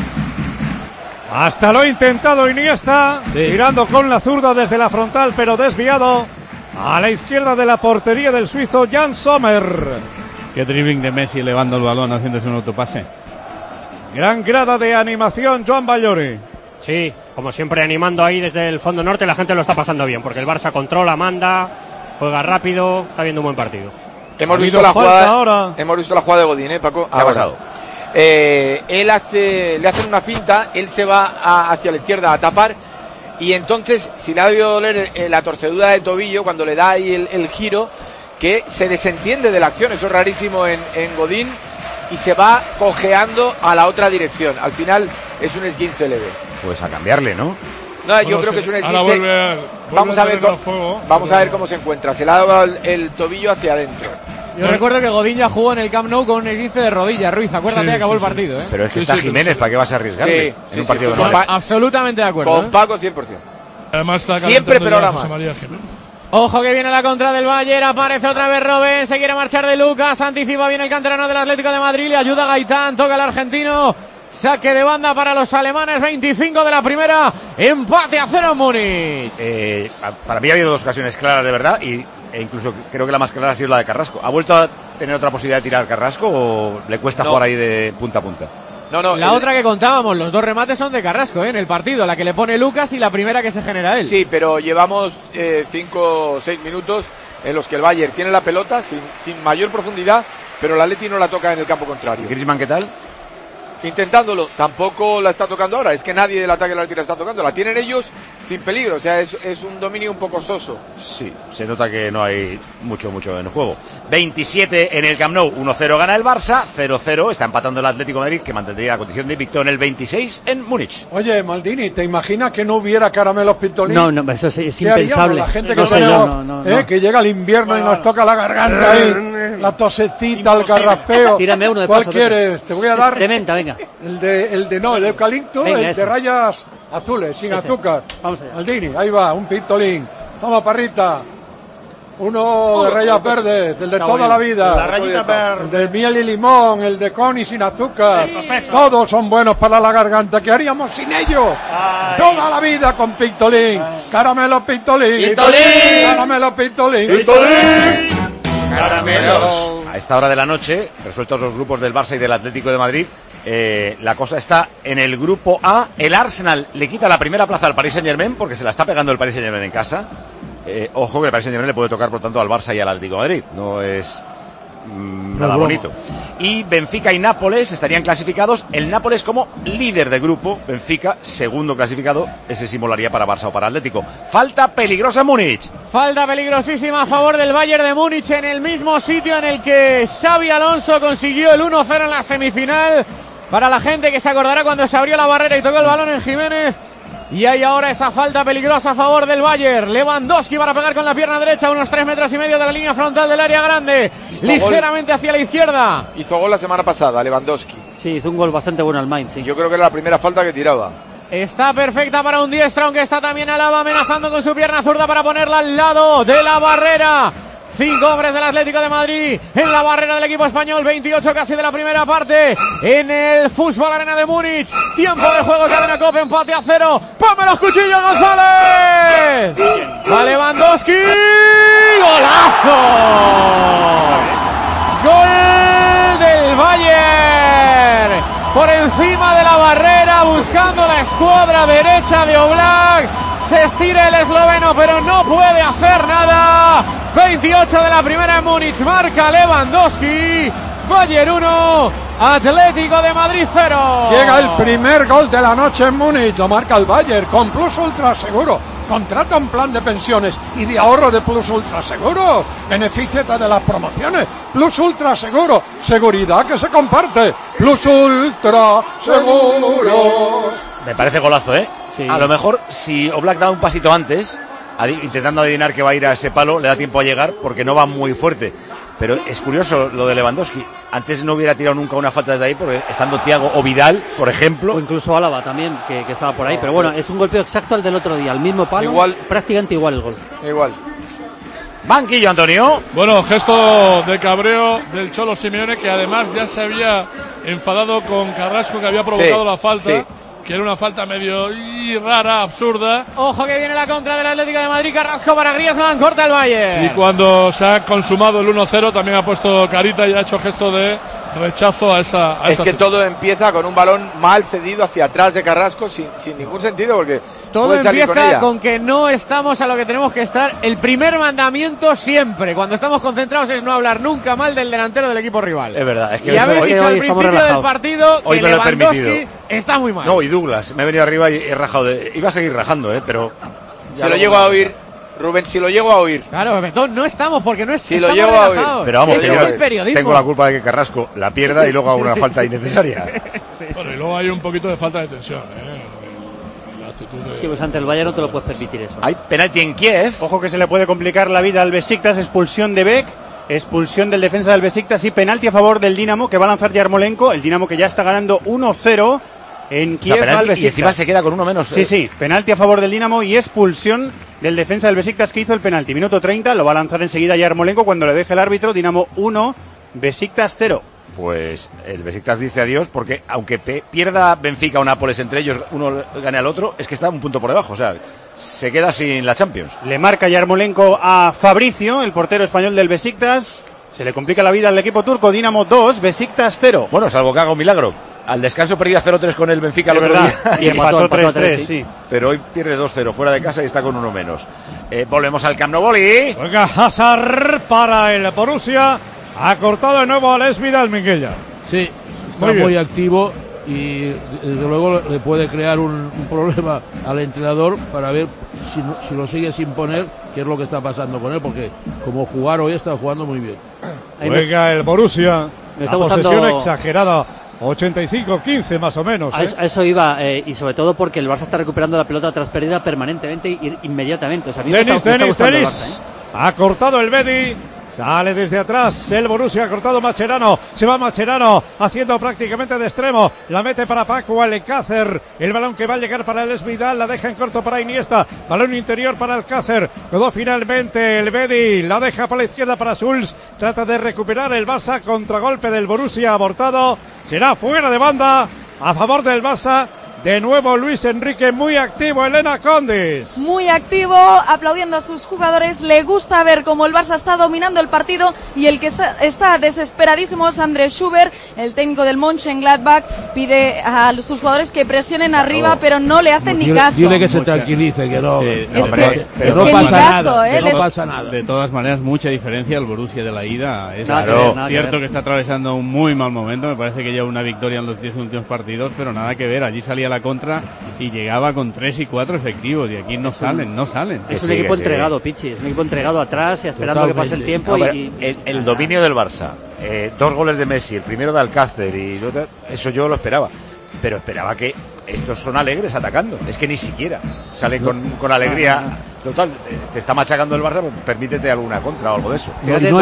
Hasta lo ha intentado Iniesta, tirando con la zurda desde la frontal, pero desviado a la izquierda de la portería del suizo Jan Sommer. Qué dribbling de Messi elevando el balón, haciéndose un autopase. Gran grada de animación, Joan Ballori. Sí, como siempre animando ahí desde el fondo norte, la gente lo está pasando bien, porque el Barça controla, manda, juega rápido, está viendo un buen partido. Hemos visto la jugada de Godín, Paco. ¿Qué ha pasado? Le hacen una finta, él se va hacia la izquierda a tapar y entonces, si le ha debido doler la torcedura de tobillo cuando le da ahí el giro, que se desentiende de la acción, eso es rarísimo en Godín, y se va cojeando a la otra dirección. Al final es un esguince leve. Pues a cambiarle, ¿no? No, yo creo que es un esguince. vamos a ver cómo se encuentra. Se le ha dado el tobillo hacia adentro. Yo recuerdo que Godín ya jugó en el Camp Nou con un esguince de rodilla, Ruiz, acuérdate, acabó el partido. Pero es que está Jiménez, ¿para qué vas a arriesgarle en un partido de absolutamente de acuerdo. Con Paco 100%. Además está siempre, pero ahora más. Ojo que viene la contra del Bayern, aparece otra vez Robben, se quiere marchar de Lucas, anticipa bien el canterano del Atlético de Madrid, le ayuda Gaitán, toca el argentino, saque de banda para los alemanes, 25 de la primera, empate a 0 en Múnich. Para mí ha habido dos ocasiones claras de verdad e incluso creo que la más clara ha sido la de Carrasco. ¿Ha vuelto a tener otra posibilidad de tirar Carrasco o le cuesta jugar ahí de punta a punta? No, la otra que contábamos, los dos remates son de Carrasco en el partido, la que le pone Lucas y la primera que se genera él. Sí, pero llevamos 5 o 6 minutos en los que el Bayern tiene la pelota sin mayor profundidad, pero el Atleti no la toca en el campo contrario. ¿Griezmann qué tal? Intentándolo, tampoco la está tocando ahora, es que nadie del ataque de la Atleti la está tocando, la tienen ellos sin peligro, o sea, es un dominio un poco soso. Sí, se nota que no hay mucho en el juego. 27 en el Camp Nou, 1-0 gana el Barça, 0-0 está empatando el Atlético de Madrid, que mantendría la condición de invicto en el 26 en Múnich. Oye, Maldini, ¿te imaginas que no hubiera caramelos pistolín? No, eso es impensable. La gente que tenemos, que llega el invierno y nos toca la garganta ahí, la tosecita, el garraspeo. Tírame uno de ¿Cuál paso, quieres? Te voy a dar. Tremenda, venga. El de eucalipto, venga, el de rayas azules, sin azúcar. Vamos allá. Maldini, ahí va, un pistolín. Toma, parrita. Uno de rayas verdes, el de toda la vida. La rayita verde. El de miel y limón, el de con y sin azúcar. Todos son buenos para la garganta. ¿Qué haríamos sin ellos? Toda la vida con pistolín. Caramelo pistolín. Caramelo pistolín. Caramelos. A esta hora de la noche, resueltos los grupos del Barça y del Atlético de Madrid, la cosa está en el grupo A. El Arsenal le quita la primera plaza al Paris Saint-Germain porque se la está pegando el Paris Saint-Germain en casa. Ojo que el Paris Saint-Germain le puede tocar por tanto al Barça y al Atlético de Madrid. No es nada bonito. Y Benfica y Nápoles estarían clasificados. El Nápoles como líder de grupo, Benfica segundo clasificado. Ese sí molaría para Barça o para Atlético. Falta peligrosa en Múnich. Falta peligrosísima a favor del Bayern de Múnich en el mismo sitio en el que Xabi Alonso consiguió el 1-0 en la semifinal. Para la gente que se acordará cuando se abrió la barrera y tocó el balón en Jiménez. Y hay ahora esa falta peligrosa a favor del Bayern. Lewandowski para pegar con la pierna derecha, unos 3,5 metros de la línea frontal del área grande. Ligeramente hacia la izquierda. Hizo gol la semana pasada, Lewandowski. Sí, hizo un gol bastante bueno al Mainz, sí. Yo creo que era la primera falta que tiraba. Está perfecta para un diestro, aunque está también Alaba amenazando con su pierna zurda para ponerla al lado de la barrera. 5 hombres del Atlético de Madrid en la barrera del equipo español, 28 casi de la primera parte en el Fútbol Arena de Múnich. Tiempo de juego, cadena Cope, empate a 0. ¡Ponme los cuchillos, González! ¡Va Lewandowski! ¡Golazo! ¡Gol del Bayern! Por encima de la barrera, buscando la escuadra derecha de Oblak. Se estira el esloveno, pero no puede hacer nada. 28 de la primera en Múnich, marca Lewandowski. Bayern 1, Atlético de Madrid 0. Llega el primer gol de la noche en Múnich, lo marca el Bayern con Plus Ultra Seguro. Contrata un plan de pensiones y de ahorro de Plus Ultra Seguro. Benefíciate de las promociones. Plus Ultra Seguro, seguridad que se comparte. Plus Ultra Seguro. Me parece golazo, ¿eh? Sí. A lo mejor si Oblak da un pasito antes, intentando adivinar que va a ir a ese palo, le da tiempo a llegar porque no va muy fuerte. Pero es curioso lo de Lewandowski. Antes no hubiera tirado nunca una falta desde ahí, porque estando Thiago o Vidal, por ejemplo. O incluso Álava también, que estaba por ahí. Pero bueno, es un golpeo exacto al del otro día, al mismo palo. Igual, prácticamente igual el gol. Igual. Banquillo, Antonio. Bueno, gesto de cabreo del Cholo Simeone, que además ya se había enfadado con Carrasco, que había provocado la falta. Sí. Que era una falta medio rara, absurda. Ojo que viene la contra del Atlético de Madrid. Carrasco para Griezmann, corta el Bayern. Y cuando se ha consumado el 1-0 también ha puesto carita y ha hecho gesto de rechazo a esa es que todo empieza con un balón mal cedido hacia atrás de Carrasco sin ningún sentido, porque todo empieza con que no estamos a lo que tenemos que estar. El primer mandamiento siempre, cuando estamos concentrados, es no hablar nunca mal del delantero del equipo rival. Es verdad, es que y habéis dicho al principio del partido que Lewandowski está muy mal. No, y Douglas, me he venido arriba y he rajado. Iba a seguir rajando, pero se lo llego a oír. Rubén, si lo llego a oír. Claro, Betón, no estamos porque no es si lo llego a oír. Pero vamos, tengo la culpa de que Carrasco la pierda y luego haga una falta innecesaria. Sí. Bueno, y luego hay un poquito de falta de tensión, actitud de... Sí, pues ante el Bayern no te lo puedes permitir eso. Hay penalti en Kiev. Ojo que se le puede complicar la vida al Besiktas, expulsión de Beck, expulsión del defensa del Besiktas y penalti a favor del Dinamo que va a lanzar Yarmolenko, el Dinamo que ya está ganando 1-0 en Kiev, al Besiktas. Y encima se queda con uno menos. Sí, penalti a favor del Dinamo y expulsión del defensa del Besiktas que hizo el penalti. Minuto 30, lo va a lanzar enseguida Yarmolenko cuando le deje el árbitro. Dinamo 1, Besiktas 0. Pues el Besiktas dice adiós porque aunque pierda Benfica o Nápoles entre ellos, uno gane al otro, es que está un punto por debajo, o sea, se queda sin la Champions. Le marca Yarmolenko a Fabricio, el portero español del Besiktas. Se le complica la vida al equipo turco. Dinamo 2, Besiktas 0. Bueno, salvo que haga un milagro. Al descanso perdía 0-3 con el Benfica, la verdad. Y empató 3-3, sí. Pero hoy pierde 2-0 fuera de casa y está con uno menos. Volvemos al Camp Nou. Boli. Juega Hazard para el Borussia. Ha cortado de nuevo a Les Vidal, Minguella. Sí, está muy activo y desde luego le puede crear un problema al entrenador para ver si lo sigue sin poner, qué es lo que está pasando con él, porque como jugar hoy está jugando muy bien. Juega el Borussia. está posesión exagerada. 85-15 más o menos. A eso iba, y sobre todo porque el Barça está recuperando la pelota tras pérdida permanentemente y inmediatamente. O sea, Denis. Ha cortado el Bedi. Sale desde atrás el Borussia, ha cortado Mascherano. Se va Mascherano haciendo prácticamente de extremo. La mete para Paco Alcácer. El balón que va a llegar para el Vidal. La deja en corto para Iniesta. Balón interior para Alcácer. Quedó finalmente el Bedi. La deja para la izquierda para Schulz. Trata de recuperar el Barça. Contragolpe del Borussia abortado. Será fuera de banda a favor del Barça. De nuevo Luis Enrique muy activo, Elena Condis. Muy activo, aplaudiendo a sus jugadores. Le gusta ver cómo el Barça está dominando el partido y el que está desesperadísimo es André Schubert, el técnico del Mönchengladbach. Pide a sus jugadores que presionen arriba, pero no le hacen ni caso. Dile que se tranquilice, que no. Sí, es que ni caso, no pasa nada. De todas maneras, mucha diferencia el Borussia de la ida. Es cierto que está atravesando un muy mal momento. Me parece que lleva una victoria en los 10 últimos partidos, pero nada que ver. Allí salía la contra y llegaba con 3 y 4 efectivos y aquí no salen. Es un equipo entregado, Pichi, es un equipo entregado atrás y esperando que pase el tiempo. El dominio del Barça, 2 goles de Messi, el primero de Alcácer y eso yo lo esperaba, pero esperaba que estos son alegres atacando, es que ni siquiera salen con alegría. Total, te está machacando el Barça, pues permítete alguna contra o algo de eso.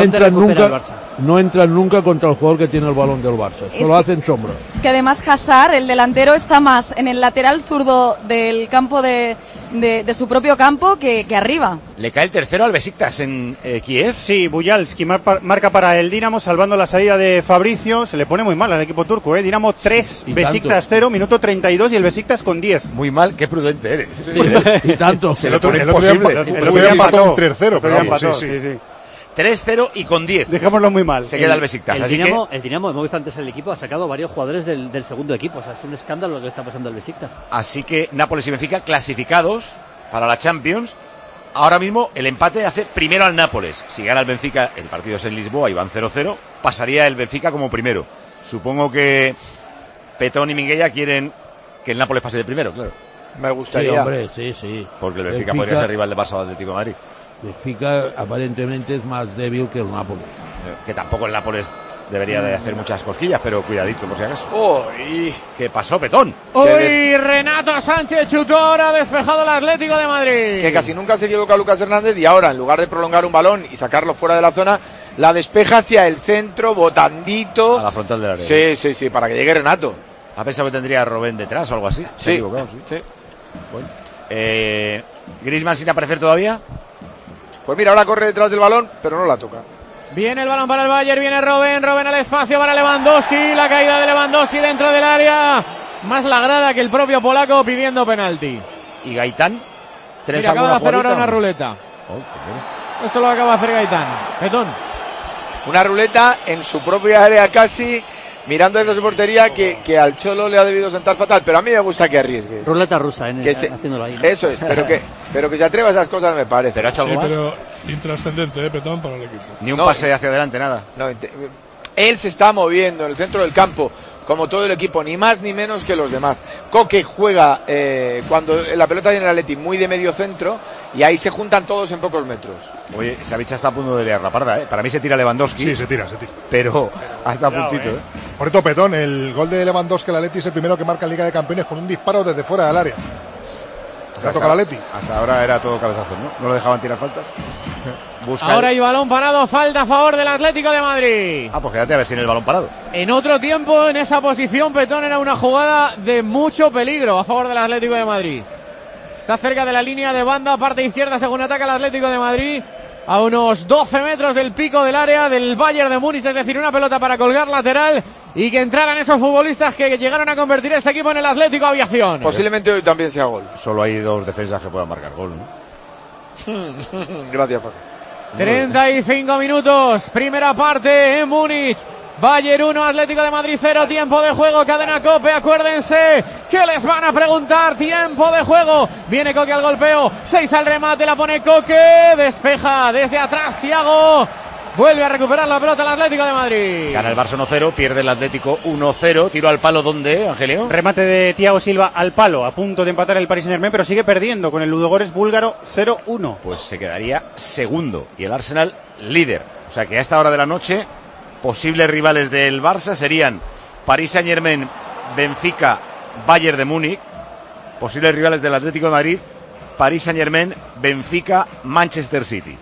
No entran nunca contra el jugador que tiene el balón del Barça, solo hacen sombra. Es que además Hazard, el delantero, está más en el lateral zurdo del campo de su propio campo que arriba. Le cae el tercero al Besiktas en Kiev. Sí, Bujalski marca para el Dinamo, salvando la salida de Fabricio. Se le pone muy mal al equipo turco, Dinamo 3, Besiktas 0, minuto 32 y el Besiktas con 10. Muy mal, qué prudente eres. Y tanto. El otro día empató un 3-0, pero vamos, sí. 3-0 y con 10. Dejémoslo muy mal. Se queda el Besiktas. El Dinamo, hemos visto antes el equipo, ha sacado varios jugadores del segundo equipo. O sea, es un escándalo lo que está pasando el Besiktas. Así que Nápoles y Benfica clasificados para la Champions. Ahora mismo el empate hace primero al Nápoles. Si gana el Benfica, el partido es en Lisboa y van 0-0, pasaría el Benfica como primero. Supongo que Petón y Minguella quieren que el Nápoles pase de primero, claro. Me gustaría. Sí, hombre, sí. Porque el Benfica podría ser rival de Barça o Atlético de Madrid. Benfica aparentemente es más débil que el Nápoles. Que tampoco el Nápoles debería de hacer muchas cosquillas, pero cuidadito por si acaso. ¡Uy! ¿Qué pasó, Petón? ¡Uy! Renato Sánchez chutó, ahora ha despejado el Atlético de Madrid. Que casi nunca se equivoca Lucas Hernández y ahora, en lugar de prolongar un balón y sacarlo fuera de la zona, la despeja hacia el centro, botandito. A la frontal del área. Sí, para que llegue Renato. ¿Ha pensado que tendría a Robben detrás o algo así? Sí. Equivocado, sí. Bueno. ¿Griezmann sin aparecer todavía? Pues mira, ahora corre detrás del balón, pero no la toca. Viene el balón para el Bayern, viene Robben al espacio para Lewandowski, la caída de Lewandowski dentro del área, más la grada que el propio polaco pidiendo penalti. ¿Y Gaitán? Mira, acaba de hacer ahora una ruleta. Esto lo acaba de hacer Gaitán. Petón. Una ruleta en su propia área casi, mirando desde su portería, que al Cholo le ha debido sentar fatal, pero a mí me gusta que arriesgue. Ruleta rusa, haciéndolo ahí, ¿no? Eso es, pero que se atreva a esas cosas me parece. ¿Pero ha hecho algo más? Pero intrascendente, Petón, para el equipo. Ni un pase hacia adelante, nada. No, él se está moviendo en el centro del campo, como todo el equipo, ni más ni menos que los demás. Coque juega cuando la pelota viene en el Atleti muy de medio centro y ahí se juntan todos en pocos metros. Oye, esa bicha está a punto de liar la parda, Para mí se tira Lewandowski. Sí, se tira. Pero hasta a puntito, Por cierto, Petón, el gol de Lewandowski al Atleti es el primero que marca en Liga de Campeones con un disparo desde fuera del área. La toca la Atleti. Hasta ahora era todo cabezazo, ¿no? No lo dejaban tirar faltas. Ahora hay balón parado, falta a favor del Atlético de Madrid. Pues quédate a ver si en el balón parado. En otro tiempo, en esa posición, Petón, era una jugada de mucho peligro a favor del Atlético de Madrid. Está cerca de la línea de banda, parte izquierda según ataca el Atlético de Madrid. A unos 12 metros del pico del área del Bayern de Múnich, es decir, una pelota para colgar lateral y que entraran esos futbolistas que llegaron a convertir este equipo en el Atlético Aviación. Posiblemente hoy también sea gol. Solo hay 2 defensas que puedan marcar gol, ¿no? Gracias, Paco. 35 minutos, primera parte en Múnich. Bayern 1, Atlético de Madrid 0, tiempo de juego, cadena COPE, acuérdense que les van a preguntar, tiempo de juego, viene Coque al golpeo, 6 al remate, la pone Coque, despeja desde atrás Thiago, vuelve a recuperar la pelota el Atlético de Madrid. Gana el Barça 1-0, pierde el Atlético 1-0, tiro al palo, ¿dónde, Angelio? Remate de Thiago Silva al palo, a punto de empatar el Paris Saint-Germain, pero sigue perdiendo con el Ludogorets búlgaro 0-1. Pues se quedaría segundo y el Arsenal líder, o sea que a esta hora de la noche posibles rivales del Barça serían Paris Saint-Germain, Benfica, Bayern de Múnich. Posibles rivales del Atlético de Madrid, Paris Saint-Germain, Benfica, Manchester City.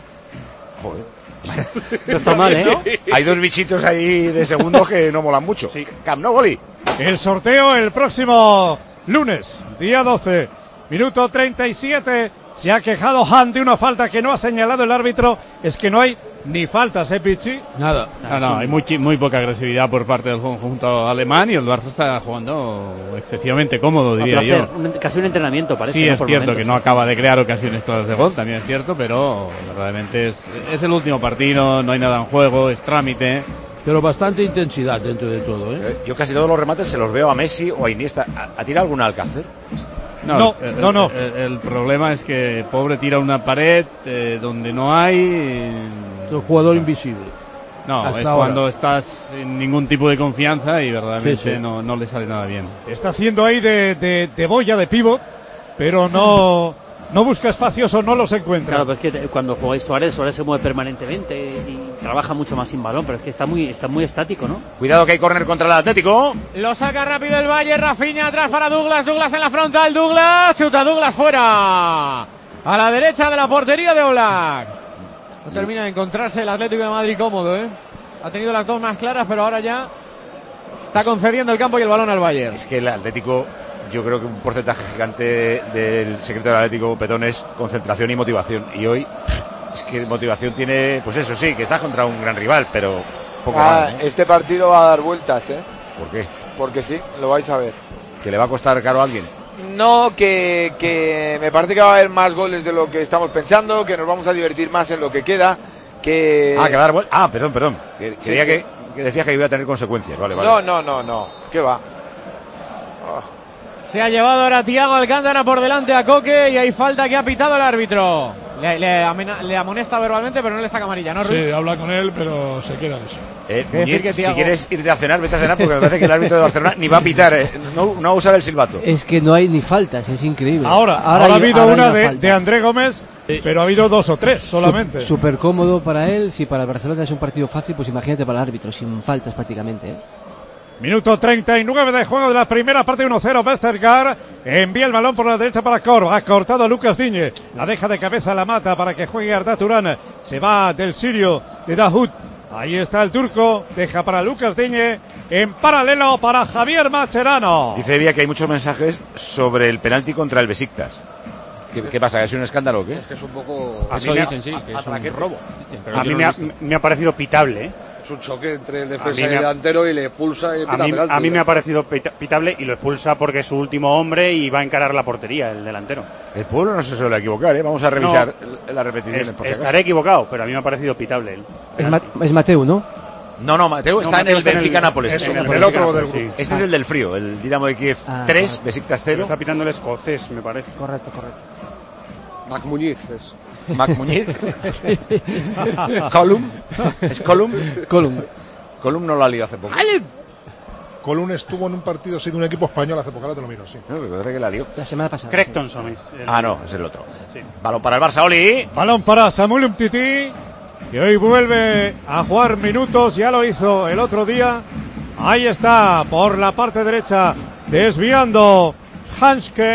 Joder. No está mal, ¿eh? Hay 2 bichitos ahí de segundos que no molan mucho. Sí. Camp Nou, Boli. El sorteo el próximo lunes, día 12, minuto 37. Se ha quejado Han de una falta que no ha señalado el árbitro. Es que no hay ni faltas, Pichi. Nada. No, hay muy poca agresividad por parte del conjunto alemán y el Barça está jugando excesivamente cómodo, diría yo. Casi un entrenamiento, parece. Sí, es cierto que no acaba de crear ocasiones claras de gol, también es cierto, pero verdaderamente es el último partido, no hay nada en juego, es trámite. Pero bastante intensidad dentro de todo, ¿eh? Yo casi todos los remates se los veo a Messi o a Iniesta. ¿Ha tirado alguna Alcácer? No. El problema es que pobre tira una pared donde no hay. Es un jugador invisible. No, hasta es ahora. cuando estás sin ningún tipo de confianza y verdaderamente Sí. No le sale nada bien. Está haciendo ahí de boya, de pívot, pero no busca espacios o no los encuentra. Claro, pero es que cuando jugáis Suárez se mueve permanentemente y trabaja mucho más sin balón, pero es que está muy estático, ¿no? Cuidado que hay córner contra el Atlético. Lo saca rápido el Bayern, Rafinha atrás para Douglas en la frontal, chuta Douglas fuera. A la derecha de la portería de Oblak. No termina de encontrarse el Atlético de Madrid cómodo, ¿eh? Ha tenido las 2 más claras, pero ahora ya está concediendo el campo y el balón al Bayern. Es que el Atlético, yo creo que un porcentaje gigante del secreto del Atlético, Petón, es concentración y motivación. Y hoy, es que motivación tiene, pues eso sí, que estás contra un gran rival, pero poco más, ¿no? Este partido va a dar vueltas, ¿eh? ¿Por qué? Porque sí, lo vais a ver. ¿Que le va a costar caro a alguien? No, que me parece que va a haber más goles de lo que estamos pensando, que nos vamos a divertir más en lo que queda, que... Ah, que va a dar vuelta. Ah, perdón. Creía sí. que decías que iba a tener consecuencias. Vale. No, ¿qué va? Se ha llevado ahora Thiago Alcántara por delante a Coque y hay falta que ha pitado el árbitro. Le amonesta verbalmente, pero no le saca amarilla, ¿no, Ruiz? Sí, habla con él, pero se queda en eso. Muñiz, si quieres irte a cenar, vete a cenar, porque me parece que el árbitro de Barcelona ni va a pitar, no va a usar el silbato. Es que no hay ni faltas, es increíble. Ahora ha habido una de André Gómez, pero ha habido 2 o 3 solamente. Súper cómodo para él. Si para el Barcelona es un partido fácil, pues imagínate para el árbitro, sin faltas prácticamente, ¿eh? Minuto 39 de juego de la primera parte, 1-0. Westergaard envía el balón por la derecha para Cor. Ha cortado a Lucas Digne. La deja de cabeza, la mata para que juegue Arda Turán. Se va del sirio de Dahoud. Ahí está el turco. Deja para Lucas Digne. En paralelo para Javier Mascherano. Dice Evia que hay muchos mensajes sobre el penalti contra el Besiktas. ¿Qué pasa? ¿Es un escándalo o qué? Es que es un poco... Eso dicen, sí, que es un robo. A mí me ha parecido pitable, ¿eh? Es un choque entre el defensa y el delantero y le expulsa y pita penalti. A mí me ha parecido pitable y lo expulsa porque es su último hombre y va a encarar la portería, el delantero. El pueblo no se suele equivocar, ¿eh? Vamos a revisar las repeticiones. Estaré equivocado, pero a mí me ha parecido pitable él. Es Mateu, ¿no? No, Mateu está en el Benfica-Nápoles. En el otro del grupo. Este es el del frío, el Dinamo de Kiev 3, Besiktas 0. Está pitando el escocés, me parece. Correcto. Mac Muñiz es. Mac Muñiz. Colum. ¿Es Colum? Colum no lo ha liado hace poco. Colum estuvo en un partido así de un equipo español hace poco, ahora te lo miro, sí. No, me parece que la lió. La semana pasada. Crectonson es. No, es el otro. Sí. Balón para el Barça, Oli. Balón para Samuel Umtiti, que hoy vuelve a jugar minutos, ya lo hizo el otro día. Ahí está, por la parte derecha, desviando Hanske.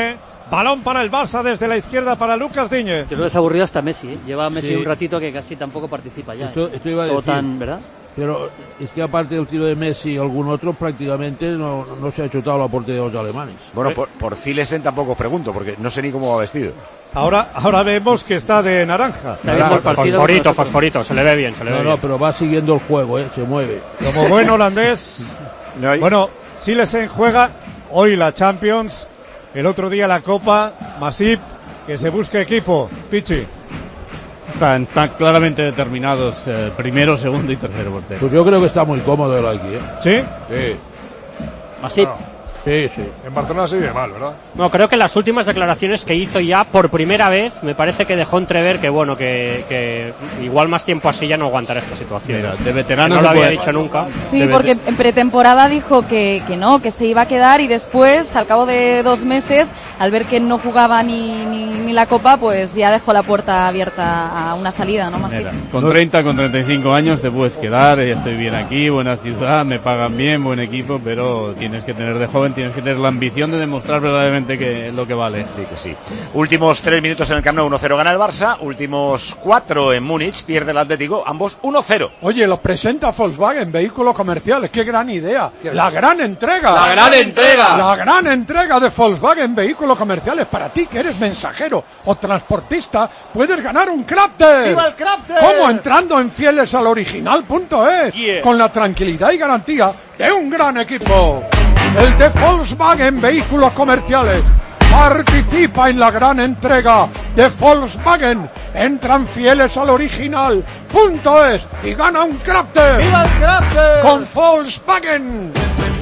Balón para el Barça desde la izquierda para Lucas Digne. Yo creo que se ha aburrido hasta Messi, ¿eh? Lleva Messi un ratito que casi tampoco participa ya. Esto iba a decir, ¿verdad? Pero es que aparte del tiro de Messi y algún otro, prácticamente no se ha chutado la portería de los alemanes. Bueno, por Zilesen tampoco os pregunto, porque no sé ni cómo va vestido. Ahora vemos que está de naranja. Fosforito, se le ve bien, No, pero va siguiendo el juego, se mueve. Como buen holandés. Bueno, Zilesen juega hoy la Champions, el otro día la Copa, Masip, que se busque equipo. Pichi. Están claramente determinados primero, segundo y tercero portero. Pues yo creo que está muy cómodo él aquí, ¿eh? ¿Sí? Sí. Masip. Sí. En Barcelona se vive mal, ¿verdad? No, creo que las últimas declaraciones que hizo ya por primera vez, me parece que dejó entrever que igual más tiempo así ya no aguantará esta situación. Mira, de veterano no lo había dicho nunca. Sí, porque en pretemporada dijo que no, que se iba a quedar, y después, al cabo de 2 meses, al ver que no jugaba ni la Copa, pues ya dejó la puerta abierta a una salida, ¿no? Más Mira, con 30, con 35 años te puedes quedar, ya estoy bien aquí, buena ciudad, me pagan bien, buen equipo, pero tienes que tener de joven, tienes que tener la ambición de demostrar verdaderamente que es lo que vale. Sí que sí. Últimos 3 minutos en el Camp Nou, 1-0 gana el Barça, últimos 4 en Múnich, pierde el Atlético, ambos 1-0. Oye, los presenta Volkswagen, vehículos comerciales, qué gran idea. La gran entrega. La gran entrega. La gran entrega de Volkswagen, vehículos comerciales. Para ti que eres mensajero o transportista, puedes ganar un Crafter. ¡Viva el Crafter! ¿Cómo? Entrando en fielesaloriginal.es, con la tranquilidad y garantía de un gran equipo. El de Volkswagen Vehículos Comerciales. Participa en la gran entrega de Volkswagen. Entra en fielesaloriginal.es y gana un Crafter. ¡Viva el Crafter! Con Volkswagen.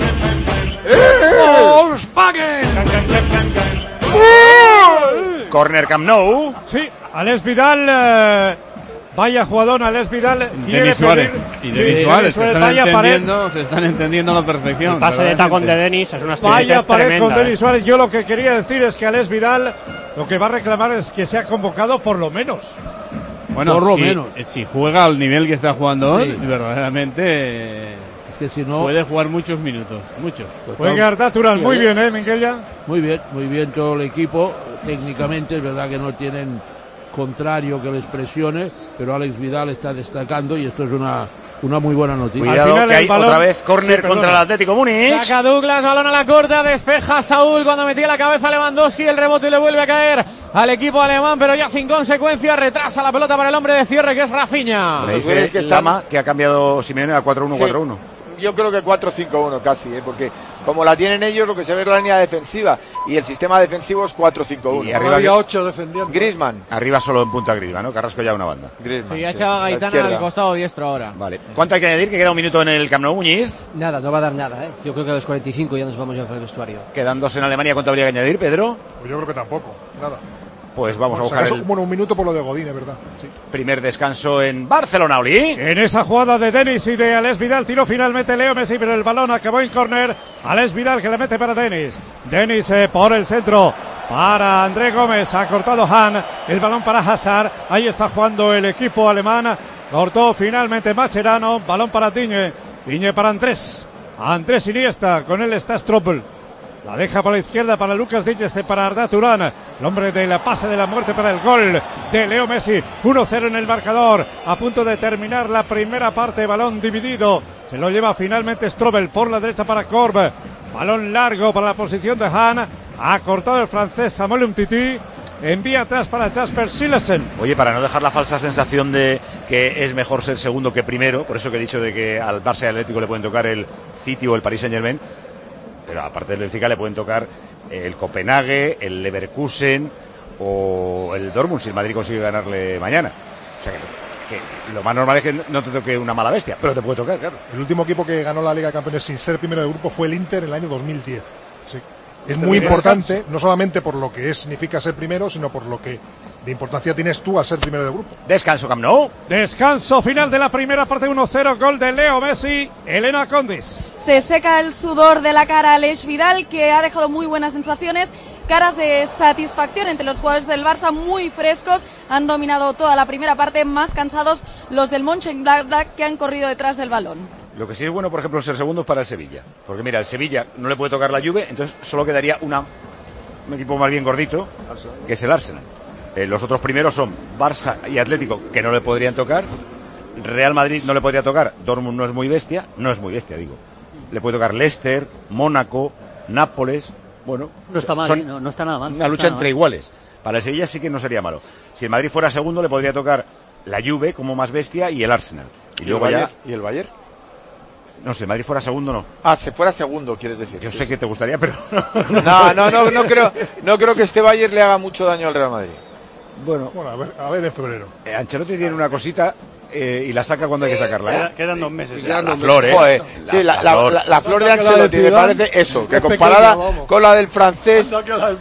Volkswagen. Corner Camp Nou. Sí, Alex Vidal. Vaya jugador, Alex Vidal. Denis Suárez. Y Denis Suárez se están entendiendo a la perfección. El pase de tacón de Denis es una vaya pared tremenda, con Denis Suárez. Yo lo que quería decir es que Alex Vidal lo que va a reclamar es que sea convocado por lo menos. Bueno, por lo menos. Si juega al nivel que está jugando hoy, verdaderamente es que si no puede jugar muchos minutos, muchos. Puede Arda Turán, muy bien, Minguella. Muy bien todo el equipo. Técnicamente es verdad que no tienen contrario que les presione, pero Alex Vidal está destacando y esto es una muy buena noticia. Cuidado que hay otra vez córner contra el Atlético Múnich. Saca Douglas, balón a la corta, despeja Saúl cuando metía la cabeza Lewandowski, el rebote le vuelve a caer al equipo alemán, pero ya sin consecuencia, retrasa la pelota para el hombre de cierre que es Rafinha. Me dice que Lama que ha cambiado Simeone a 4-1-4-1. Yo creo que 4-5-1 casi, porque como la tienen ellos, lo que se ve es la línea defensiva y el sistema defensivo es 4-5-1. Y arriba había 8 defendiendo. Griezmann. Arriba solo en punta Griezmann, ¿no? Carrasco ya una banda. Griezmann, sí, ha echado a Gaitana al costado diestro ahora. Vale. ¿Cuánto hay que añadir? Que queda un minuto en el Camp Nou, Muñiz. Nada, no va a dar nada, ¿eh? Yo creo que a los 45 ya nos vamos ya para el vestuario. Quedan 2 en Alemania, ¿cuánto habría que añadir, Pedro? Pues yo creo que tampoco, nada. Pues vamos a buscar un minuto por lo de Godín, es verdad. Sí. Primer descanso en Barcelona, Oli. En esa jugada de Denis y de Alex Vidal, tiró finalmente Leo Messi, pero el balón acabó en córner. Alex Vidal que le mete para Denis. Denis por el centro para André Gómez. Ha cortado Han. El balón para Hazard. Ahí está jugando el equipo alemán. Cortó finalmente Mascherano. Balón para Digne. Digne para Andrés. Andrés Iniesta. Con él está Stroppel. La deja por la izquierda para Lucas Digne, para Arda Turán, el hombre de la pase de la muerte para el gol de Leo Messi. 1-0 en el marcador, a punto de terminar la primera parte, balón dividido. Se lo lleva finalmente Strobel por la derecha para Korb. Balón largo para la posición de Han. Ha cortado el francés Samuel Umtiti. Envía atrás para Jasper Silesen. Oye, para no dejar la falsa sensación de que es mejor ser segundo que primero, por eso que he dicho de que al Barça y al Atlético le pueden tocar el City o el Paris Saint-Germain, pero aparte del Benfica le pueden tocar el Copenhague, el Leverkusen o el Dortmund si el Madrid consigue ganarle mañana. O sea que lo más normal es que no te toque una mala bestia, pero te puede tocar, claro. El último equipo que ganó la Liga de Campeones sin ser primero de grupo fue el Inter en el año 2010. Sí. Es muy importante, no solamente por lo que significa ser primero, sino por lo que de importancia tienes tú al ser primero de grupo. Descanso, Camp Nou. Descanso final de la primera parte, 1-0, gol de Leo Messi, Elena Condis. Se seca el sudor de la cara a Alex Vidal, que ha dejado muy buenas sensaciones, caras de satisfacción entre los jugadores del Barça, muy frescos, han dominado toda la primera parte, más cansados los del Mönchengladbach, que han corrido detrás del balón. Lo que sí es bueno, por ejemplo, ser segundos para el Sevilla, porque mira, el Sevilla no le puede tocar la Juve, entonces solo quedaría una un equipo más bien gordito, que es el Arsenal. Los otros primeros son Barça y Atlético, que no le podrían tocar. Real Madrid no le podría tocar. Dortmund no es muy bestia, digo. Le puede tocar Leicester, Mónaco, Nápoles. Bueno, no está mal, no está nada mal. Una lucha entre iguales. Para el Sevilla sí que no sería malo. Si el Madrid fuera segundo, le podría tocar la Juve como más bestia y el Arsenal. ¿Y luego ya? ¿Y el Bayern? No sé, Madrid fuera segundo, no. Ah, si fuera segundo, quieres decir. Yo sé que te gustaría, pero no creo que este Bayern le haga mucho daño al Real Madrid. Bueno, a ver en febrero. Ancelotti tiene una cosita y la saca cuando hay que sacarla. Quedan 2 meses. La flor, Joder, la flor de Ancelotti me parece eso, que comparada con la del francés,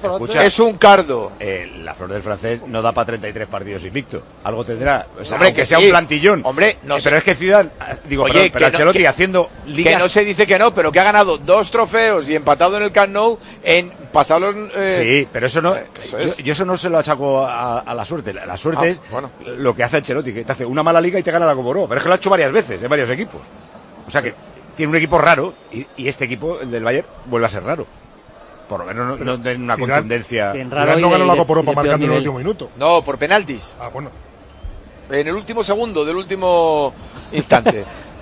es un cardo. La flor del francés no da para 33 partidos invicto. Algo tendrá. O sea, hombre, que sea un plantillón. Hombre, no pero es que Zidane, pero Ancelotti haciendo ligas... Que no se dice que no, pero que ha ganado 2 trofeos y empatado en el Camp Nou en pasados... Sí, pero eso no... Yo eso no se lo achaco a la suerte. La suerte es lo que hace Ancelotti, que te hace una mala liga y te gana la Copa Oro. Pero es que lo ha hecho varias veces en varios equipos. O sea que tiene un equipo raro y este equipo, el del Bayern, vuelve a ser raro. Por lo menos no tiene una contundencia. No ganó la Copa Europa marcando en el último minuto. No, por penaltis. Ah, bueno. En el último segundo del último instante.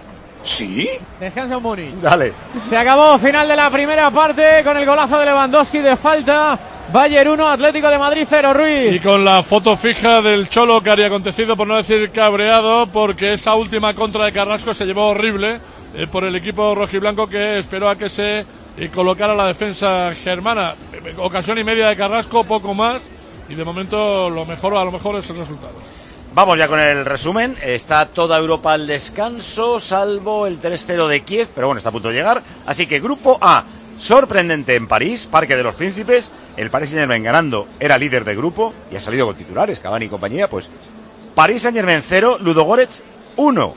¿Sí? Descansa Múnich. Dale. Se acabó, final de la primera parte con el golazo de Lewandowski de falta. Bayern 1, Atlético de Madrid 0, Ruiz. Y con la foto fija del Cholo que haría acontecido, por no decir cabreado, porque esa última contra de Carrasco se llevó horrible por el equipo rojiblanco, que esperó a que se colocara la defensa germana. Ocasión y media de Carrasco, poco más, y de momento a lo mejor es el resultado. Vamos ya con el resumen. Está toda Europa al descanso, salvo el 3-0 de Kiev, pero bueno, está a punto de llegar. Así que grupo A, sorprendente en París, Parque de los Príncipes. El Paris Saint-Germain ganando, era líder de grupo y ha salido con titulares, Cavani y compañía. Pues Paris Saint-Germain 0, Ludogorets 1.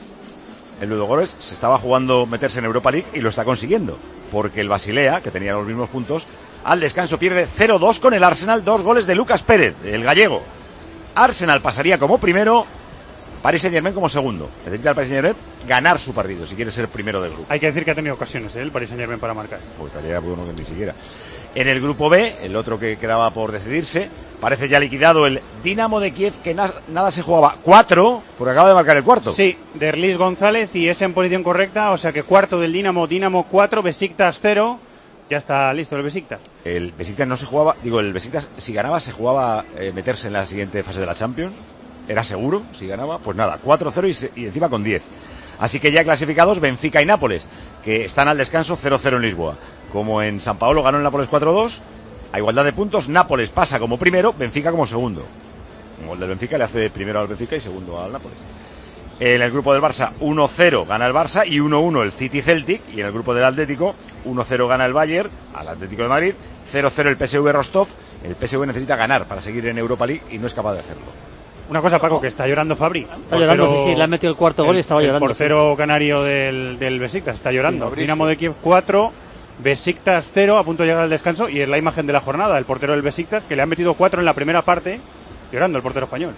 El Ludogorets se estaba jugando meterse en Europa League y lo está consiguiendo, porque el Basilea, que tenía los mismos puntos, al descanso pierde 0-2 con el Arsenal, 2 goles de Lucas Pérez, el gallego. Arsenal pasaría como primero, Paris Saint-Germain como segundo. Necesita el Paris Saint-Germain ganar su partido si quiere ser primero del grupo. Hay que decir que ha tenido ocasiones el Paris Saint-Germain para marcar. Pues estaría bueno que ni siquiera. En el grupo B, el otro que quedaba por decidirse, parece ya liquidado el Dinamo de Kiev, que nada se jugaba. 4, porque acaba de marcar el cuarto. Sí, Derlis González, y es en posición correcta, o sea que cuarto del Dinamo 4, Besiktas 0. Ya está listo el Besiktas. El Besiktas no se jugaba, el Besiktas si ganaba se jugaba meterse en la siguiente fase de la Champions. Era seguro, si ganaba, pues nada, 4-0 y encima con 10. Así que ya clasificados Benfica y Nápoles, que están al descanso 0-0 en Lisboa. Como en San Paolo ganó el Nápoles 4-2, a igualdad de puntos, Nápoles pasa como primero, Benfica como segundo. Un gol del Benfica le hace primero al Benfica y segundo al Nápoles. En el grupo del Barça, 1-0 gana el Barça y 1-1 el City Celtic. Y en el grupo del Atlético, 1-0 gana el Bayern al Atlético de Madrid, 0-0 el PSV Rostov. El PSV necesita ganar para seguir en Europa League y no es capaz de hacerlo. Una cosa, Paco, que está llorando Fabri. Está llorando, sí, le ha metido el cuarto gol y estaba llorando. El portero canario del Besiktas está llorando. Sí, Dinamo de Kiev 4, Besiktas 0, a punto de llegar al descanso, y es la imagen de la jornada, el portero del Besiktas, que le han metido 4 en la primera parte, llorando el portero español.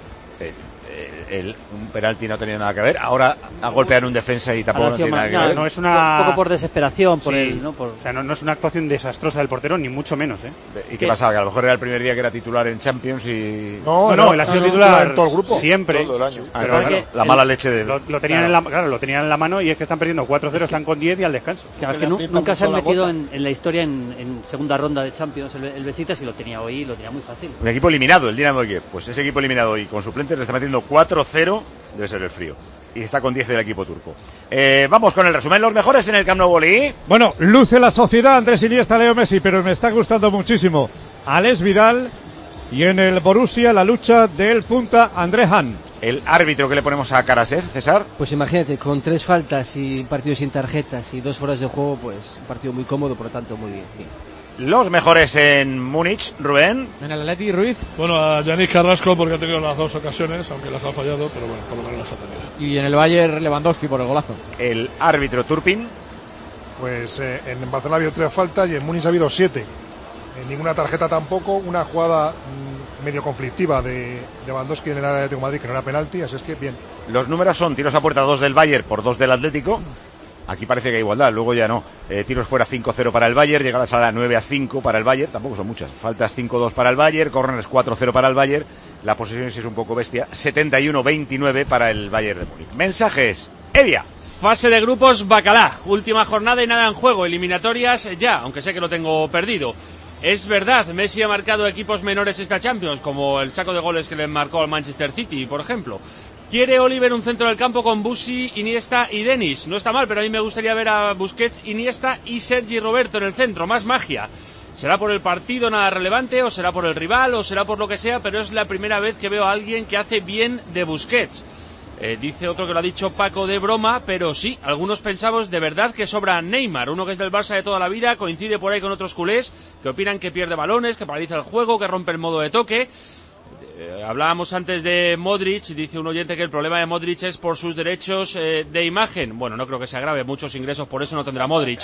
Un penalti no tenía nada que ver. Ahora a golpear un defensa y tampoco no tiene nada que ver. No, es una... Un poco por desesperación, por él, ¿no? O sea, no es una actuación desastrosa del portero, ni mucho menos, ¿eh? ¿Y qué pasaba? Que a lo mejor era el primer día que era titular en Champions y... No, él ha sido titular en todo el grupo. Siempre. Todo el año. Pero bueno, la mala leche de... Lo tenían lo tenían en la mano, y es que están perdiendo 4-0, están con 10 y al descanso. Claro, es que nunca se han metido en la historia en segunda ronda de Champions el Besiktas, y lo tenía hoy, lo tenía muy fácil. Un equipo eliminado, el Dinamo de Kiev. Pues ese equipo eliminado y con suplentes le está metiendo 4-0, debe ser el frío. Y está con 10 del equipo turco. Vamos con el resumen, los mejores en el Camp Nou Bolí. Bueno, luce la sociedad, Andrés Iniesta, Leo Messi, pero me está gustando muchísimo Alex Vidal, y en el Borussia la lucha del punta André Han. El árbitro que le ponemos a Karasev, César. Pues imagínate, con 3 faltas y un partido sin tarjetas y 2 fueras de juego, pues un partido muy cómodo, por lo tanto muy bien. Los mejores en Múnich, Rubén. En el Atleti, Ruiz. Bueno, a Yannick Carrasco, porque ha tenido las 2 ocasiones, aunque las ha fallado, pero bueno, por lo menos las ha tenido. Y en el Bayern, Lewandowski por el golazo. El árbitro Turpin. Pues en Barcelona ha habido 3 faltas y en Múnich ha habido 7. Ninguna tarjeta tampoco, una jugada medio conflictiva de Lewandowski en el área de Madrid, que no era penalti, así es que bien. Los números son tiros a puerta 2 del Bayern por 2 del Atlético. Aquí parece que hay igualdad, luego ya no. Tiros fuera 5-0 para el Bayern, llegadas a la 9-5 para el Bayern, tampoco son muchas. Faltas 5-2 para el Bayern, córneres 4-0 para el Bayern. La posesión sí es un poco bestia, 71-29 para el Bayern de Múnich. Mensajes, Evia. Fase de grupos, bacalá. Última jornada y nada en juego. Eliminatorias ya, aunque sé que lo tengo perdido. Es verdad, Messi ha marcado equipos menores esta Champions, como el saco de goles que le marcó al Manchester City, por ejemplo. Quiere Oliver un centro del campo con Busi, Iniesta y Denis. No está mal, pero a mí me gustaría ver a Busquets, Iniesta y Sergi Roberto en el centro. Más magia. ¿Será por el partido nada relevante, o será por el rival, o será por lo que sea? Pero es la primera vez que veo a alguien que hace bien de Busquets. Dice otro que lo ha dicho Paco de broma, pero sí, algunos pensamos de verdad que sobra Neymar, uno que es del Barça de toda la vida, coincide por ahí con otros culés que opinan que pierde balones, que paraliza el juego, que rompe el modo de toque. Hablábamos antes de Modric, dice un oyente que el problema de Modric es por sus derechos de imagen. Bueno, no creo que sea grave, muchos ingresos por eso no tendrá Modric.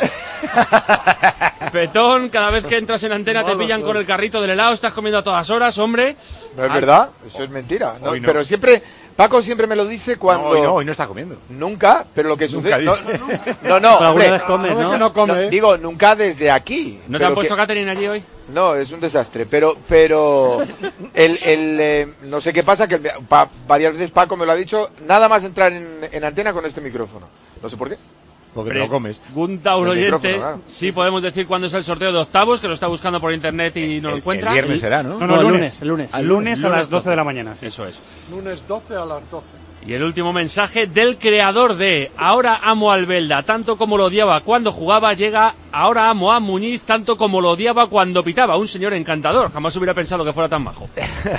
Petón, cada vez que entras en antena te pillan con el carrito del helado, estás comiendo a todas horas, hombre. No es verdad, eso es mentira. No, no. Pero siempre, Paco siempre me lo dice cuando... Hoy no está comiendo. Nunca, pero lo que sucede... No, hombre, comes, ¿no? No come. Digo, nunca desde aquí. ¿No te han puesto catering allí hoy? No, es un desastre, pero no sé qué pasa, que varias veces Paco me lo ha dicho, nada más entrar en antena con este micrófono. No sé por qué. Porque te lo comes. Pregunta un oyente, claro. Sí podemos decir cuándo es el sorteo de octavos, que lo está buscando por internet y no lo encuentra. El viernes será, ¿no? No, el lunes. El lunes a las 12 de la mañana. Sí. Eso es. Lunes 12 a las 12. Y el último mensaje del creador de Ahora amo al Belda, tanto como lo odiaba cuando jugaba, llega Ahora amo a Muñiz, tanto como lo odiaba cuando pitaba. Un señor encantador, jamás hubiera pensado que fuera tan majo.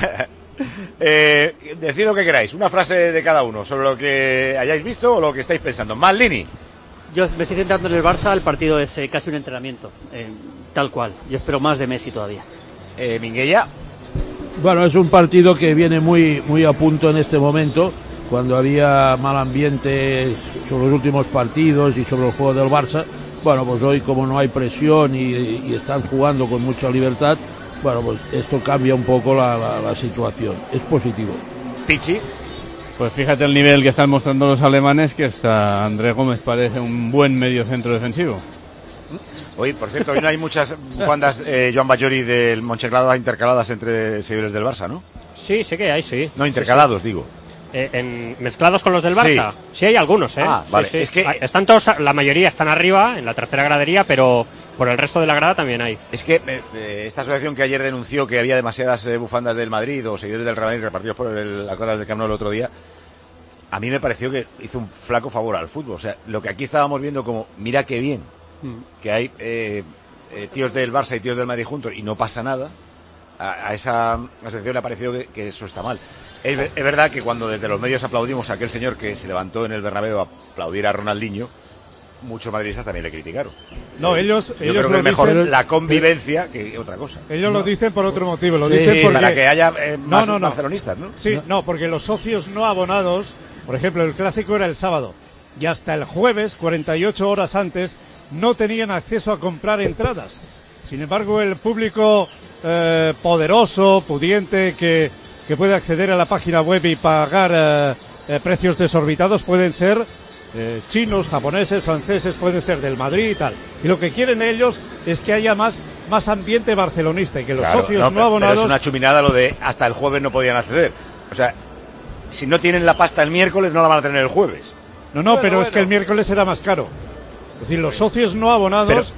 Decid lo que queráis, una frase de cada uno sobre lo que hayáis visto o lo que estáis pensando. Maldini. Yo me estoy centrando en el Barça, el partido es casi un entrenamiento, tal cual. Yo espero más de Messi todavía. Minguella. Bueno, es un partido que viene muy a punto en este momento, cuando había mal ambiente sobre los últimos partidos y sobre el juego del Barça. Bueno, pues hoy, como no hay presión y están jugando con mucha libertad, bueno, pues esto cambia un poco la situación. Es positivo. Pichi. Pues fíjate el nivel que están mostrando los alemanes, que hasta André Gómez parece un buen mediocentro defensivo. Hoy, por cierto, hoy no hay muchas bufandas Joan Bajori del Mönchengladbach intercaladas entre seguidores del Barça, ¿no? Sí que hay, sí. No, intercalados, digo. ¿Mezclados con los del Barça? Sí hay algunos, ¿eh? Vale. Sí. Es que están todos, la mayoría están arriba, en la tercera gradería, pero por el resto de la grada también hay. Es que esta asociación que ayer denunció que había demasiadas bufandas del Madrid o seguidores del Real Madrid repartidos por la cuadra del Camp Nou el otro día, a mí me pareció que hizo un flaco favor al fútbol. O sea, lo que aquí estábamos viendo como, mira qué bien, que hay tíos del Barça y tíos del Madrid juntos y no pasa nada, a esa asociación le ha parecido que eso está mal. Es verdad que cuando desde los medios aplaudimos a aquel señor que se levantó en el Bernabéu a aplaudir a Ronaldinho, muchos madridistas también le criticaron. No, ellos creo que es mejor la convivencia que otra cosa. Ellos lo dicen por otro motivo, lo dicen porque... para que haya más barcelonistas, ¿no? Sí, no, porque los socios no abonados, por ejemplo, el clásico era el sábado, y hasta el jueves, 48 horas antes, no tenían acceso a comprar entradas. Sin embargo, el público poderoso, pudiente, que puede acceder a la página web y pagar precios desorbitados, pueden ser chinos, japoneses, franceses, pueden ser del Madrid y tal. Y lo que quieren ellos es que haya más ambiente barcelonista y que los socios no abonados... Pero es una chuminada lo de hasta el jueves no podían acceder. O sea, si no tienen la pasta el miércoles, no la van a tener el jueves. No, pero es que el miércoles era más caro. Es decir, los socios no abonados...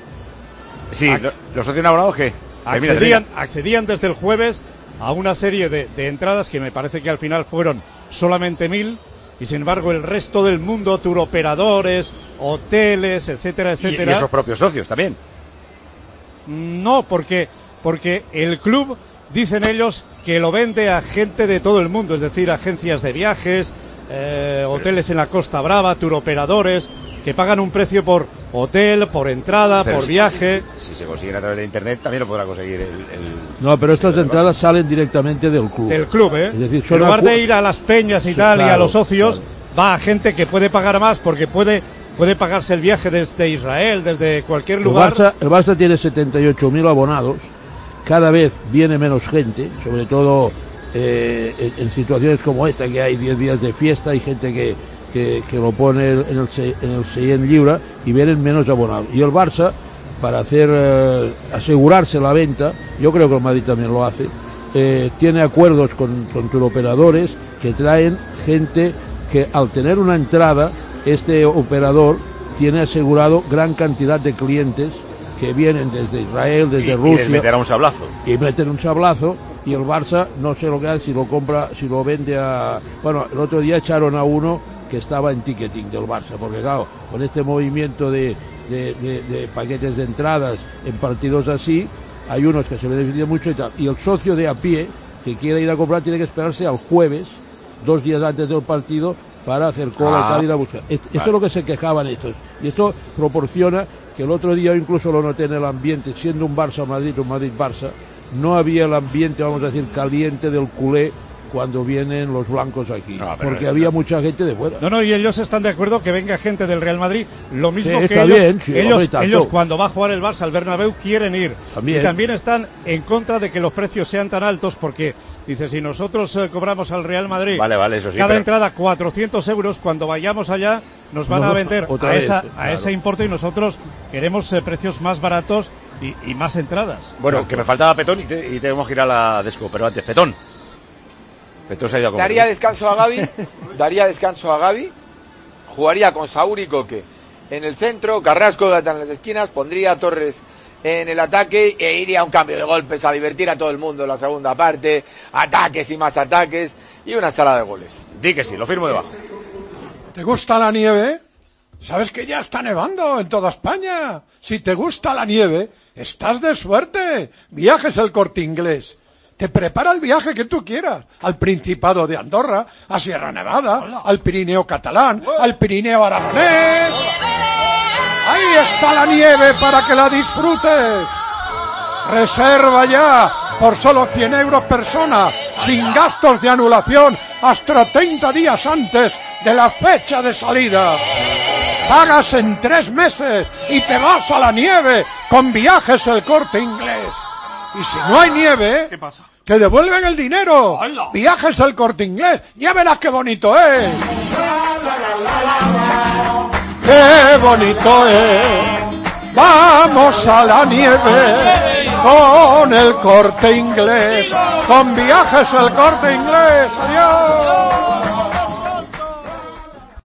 ¿los socios no abonados qué? Accedían desde el jueves a una serie de entradas que me parece que al final fueron solamente 1.000, y sin embargo el resto del mundo, turoperadores, hoteles, etcétera, etcétera... ¿Y esos propios socios también? No, porque el club, dicen ellos, que lo vende a gente de todo el mundo, es decir, agencias de viajes, hoteles en la Costa Brava, turoperadores, que pagan un precio por hotel, por entrada, por viaje. Si se consiguen a través de internet, también lo podrá conseguir No, pero estas entradas salen directamente del club. Del club, ¿eh? Es decir, en lugar de ir a las peñas y tal, claro, y a los socios, va a gente que puede pagar más porque puede pagarse el viaje desde Israel, desde cualquier lugar. El Barça tiene 78.000 abonados, cada vez viene menos gente, sobre todo en situaciones como esta, que hay 10 días de fiesta, hay gente que que lo pone en el 100 lliure y vienen menos abonados. Y el Barça, para asegurarse la venta, yo creo que el Madrid también lo hace, tiene acuerdos con turoperadores que traen gente que al tener una entrada, este operador tiene asegurado gran cantidad de clientes que vienen desde Israel, desde Rusia. Y meterá un sablazo. Y meten un sablazo, y el Barça no sé lo que hace, si lo compra, si lo vende a... Bueno, el otro día echaron a uno que estaba en ticketing del Barça, porque claro, con este movimiento de paquetes de entradas en partidos así, hay unos que se benefician mucho y tal. Y el socio de a pie que quiere ir a comprar tiene que esperarse al jueves, 2 días antes del partido, para hacer cola y tal, ir a buscar. Esto es lo que se quejaban estos. Y esto proporciona que el otro día, incluso lo noté en el ambiente, siendo un Barça-Madrid, un Madrid-Barça, no había el ambiente, vamos a decir, caliente del culé cuando vienen los blancos aquí, porque había mucha gente de fuera. No, y ellos están de acuerdo que venga gente del Real Madrid, lo mismo que está ellos, bien, sí, ellos cuando va a jugar el Barça al Bernabéu quieren ir. Y también están en contra de que los precios sean tan altos, porque dice, si nosotros cobramos al Real Madrid eso sí, cada entrada 400 euros, cuando vayamos allá nos van a vender a ese importe, y nosotros queremos precios más baratos y más entradas. Bueno, que me faltaba Petón y tenemos que ir a la Desco, pero antes, Petón se ha ido a comer. Daría descanso a Gavi, jugaría con Saúl y Coque en el centro, Carrasco en las esquinas, pondría a Torres en el ataque e iría a un cambio de golpes a divertir a todo el mundo en la segunda parte, ataques y más ataques y una sala de goles. Di que sí, lo firmo debajo. ¿Te gusta la nieve? ¿Sabes que ya está nevando en toda España? Si te gusta la nieve, estás de suerte. Viajes El Corte Inglés te prepara el viaje que tú quieras, al Principado de Andorra, a Sierra Nevada, al Pirineo catalán, al Pirineo aragonés. Ahí está la nieve para que la disfrutes. Reserva ya por solo 100 euros persona, sin gastos de anulación, hasta 30 días antes de la fecha de salida. Pagas en 3 meses y te vas a la nieve con Viajes El Corte Inglés. Y si no hay nieve, ¿qué pasa? Te devuelven el dinero. ¡Hala! Viajes El Corte Inglés. Ya verás qué bonito es. ¡Qué bonito es! Vamos a la nieve con El Corte Inglés. Con Viajes El Corte Inglés. Adiós.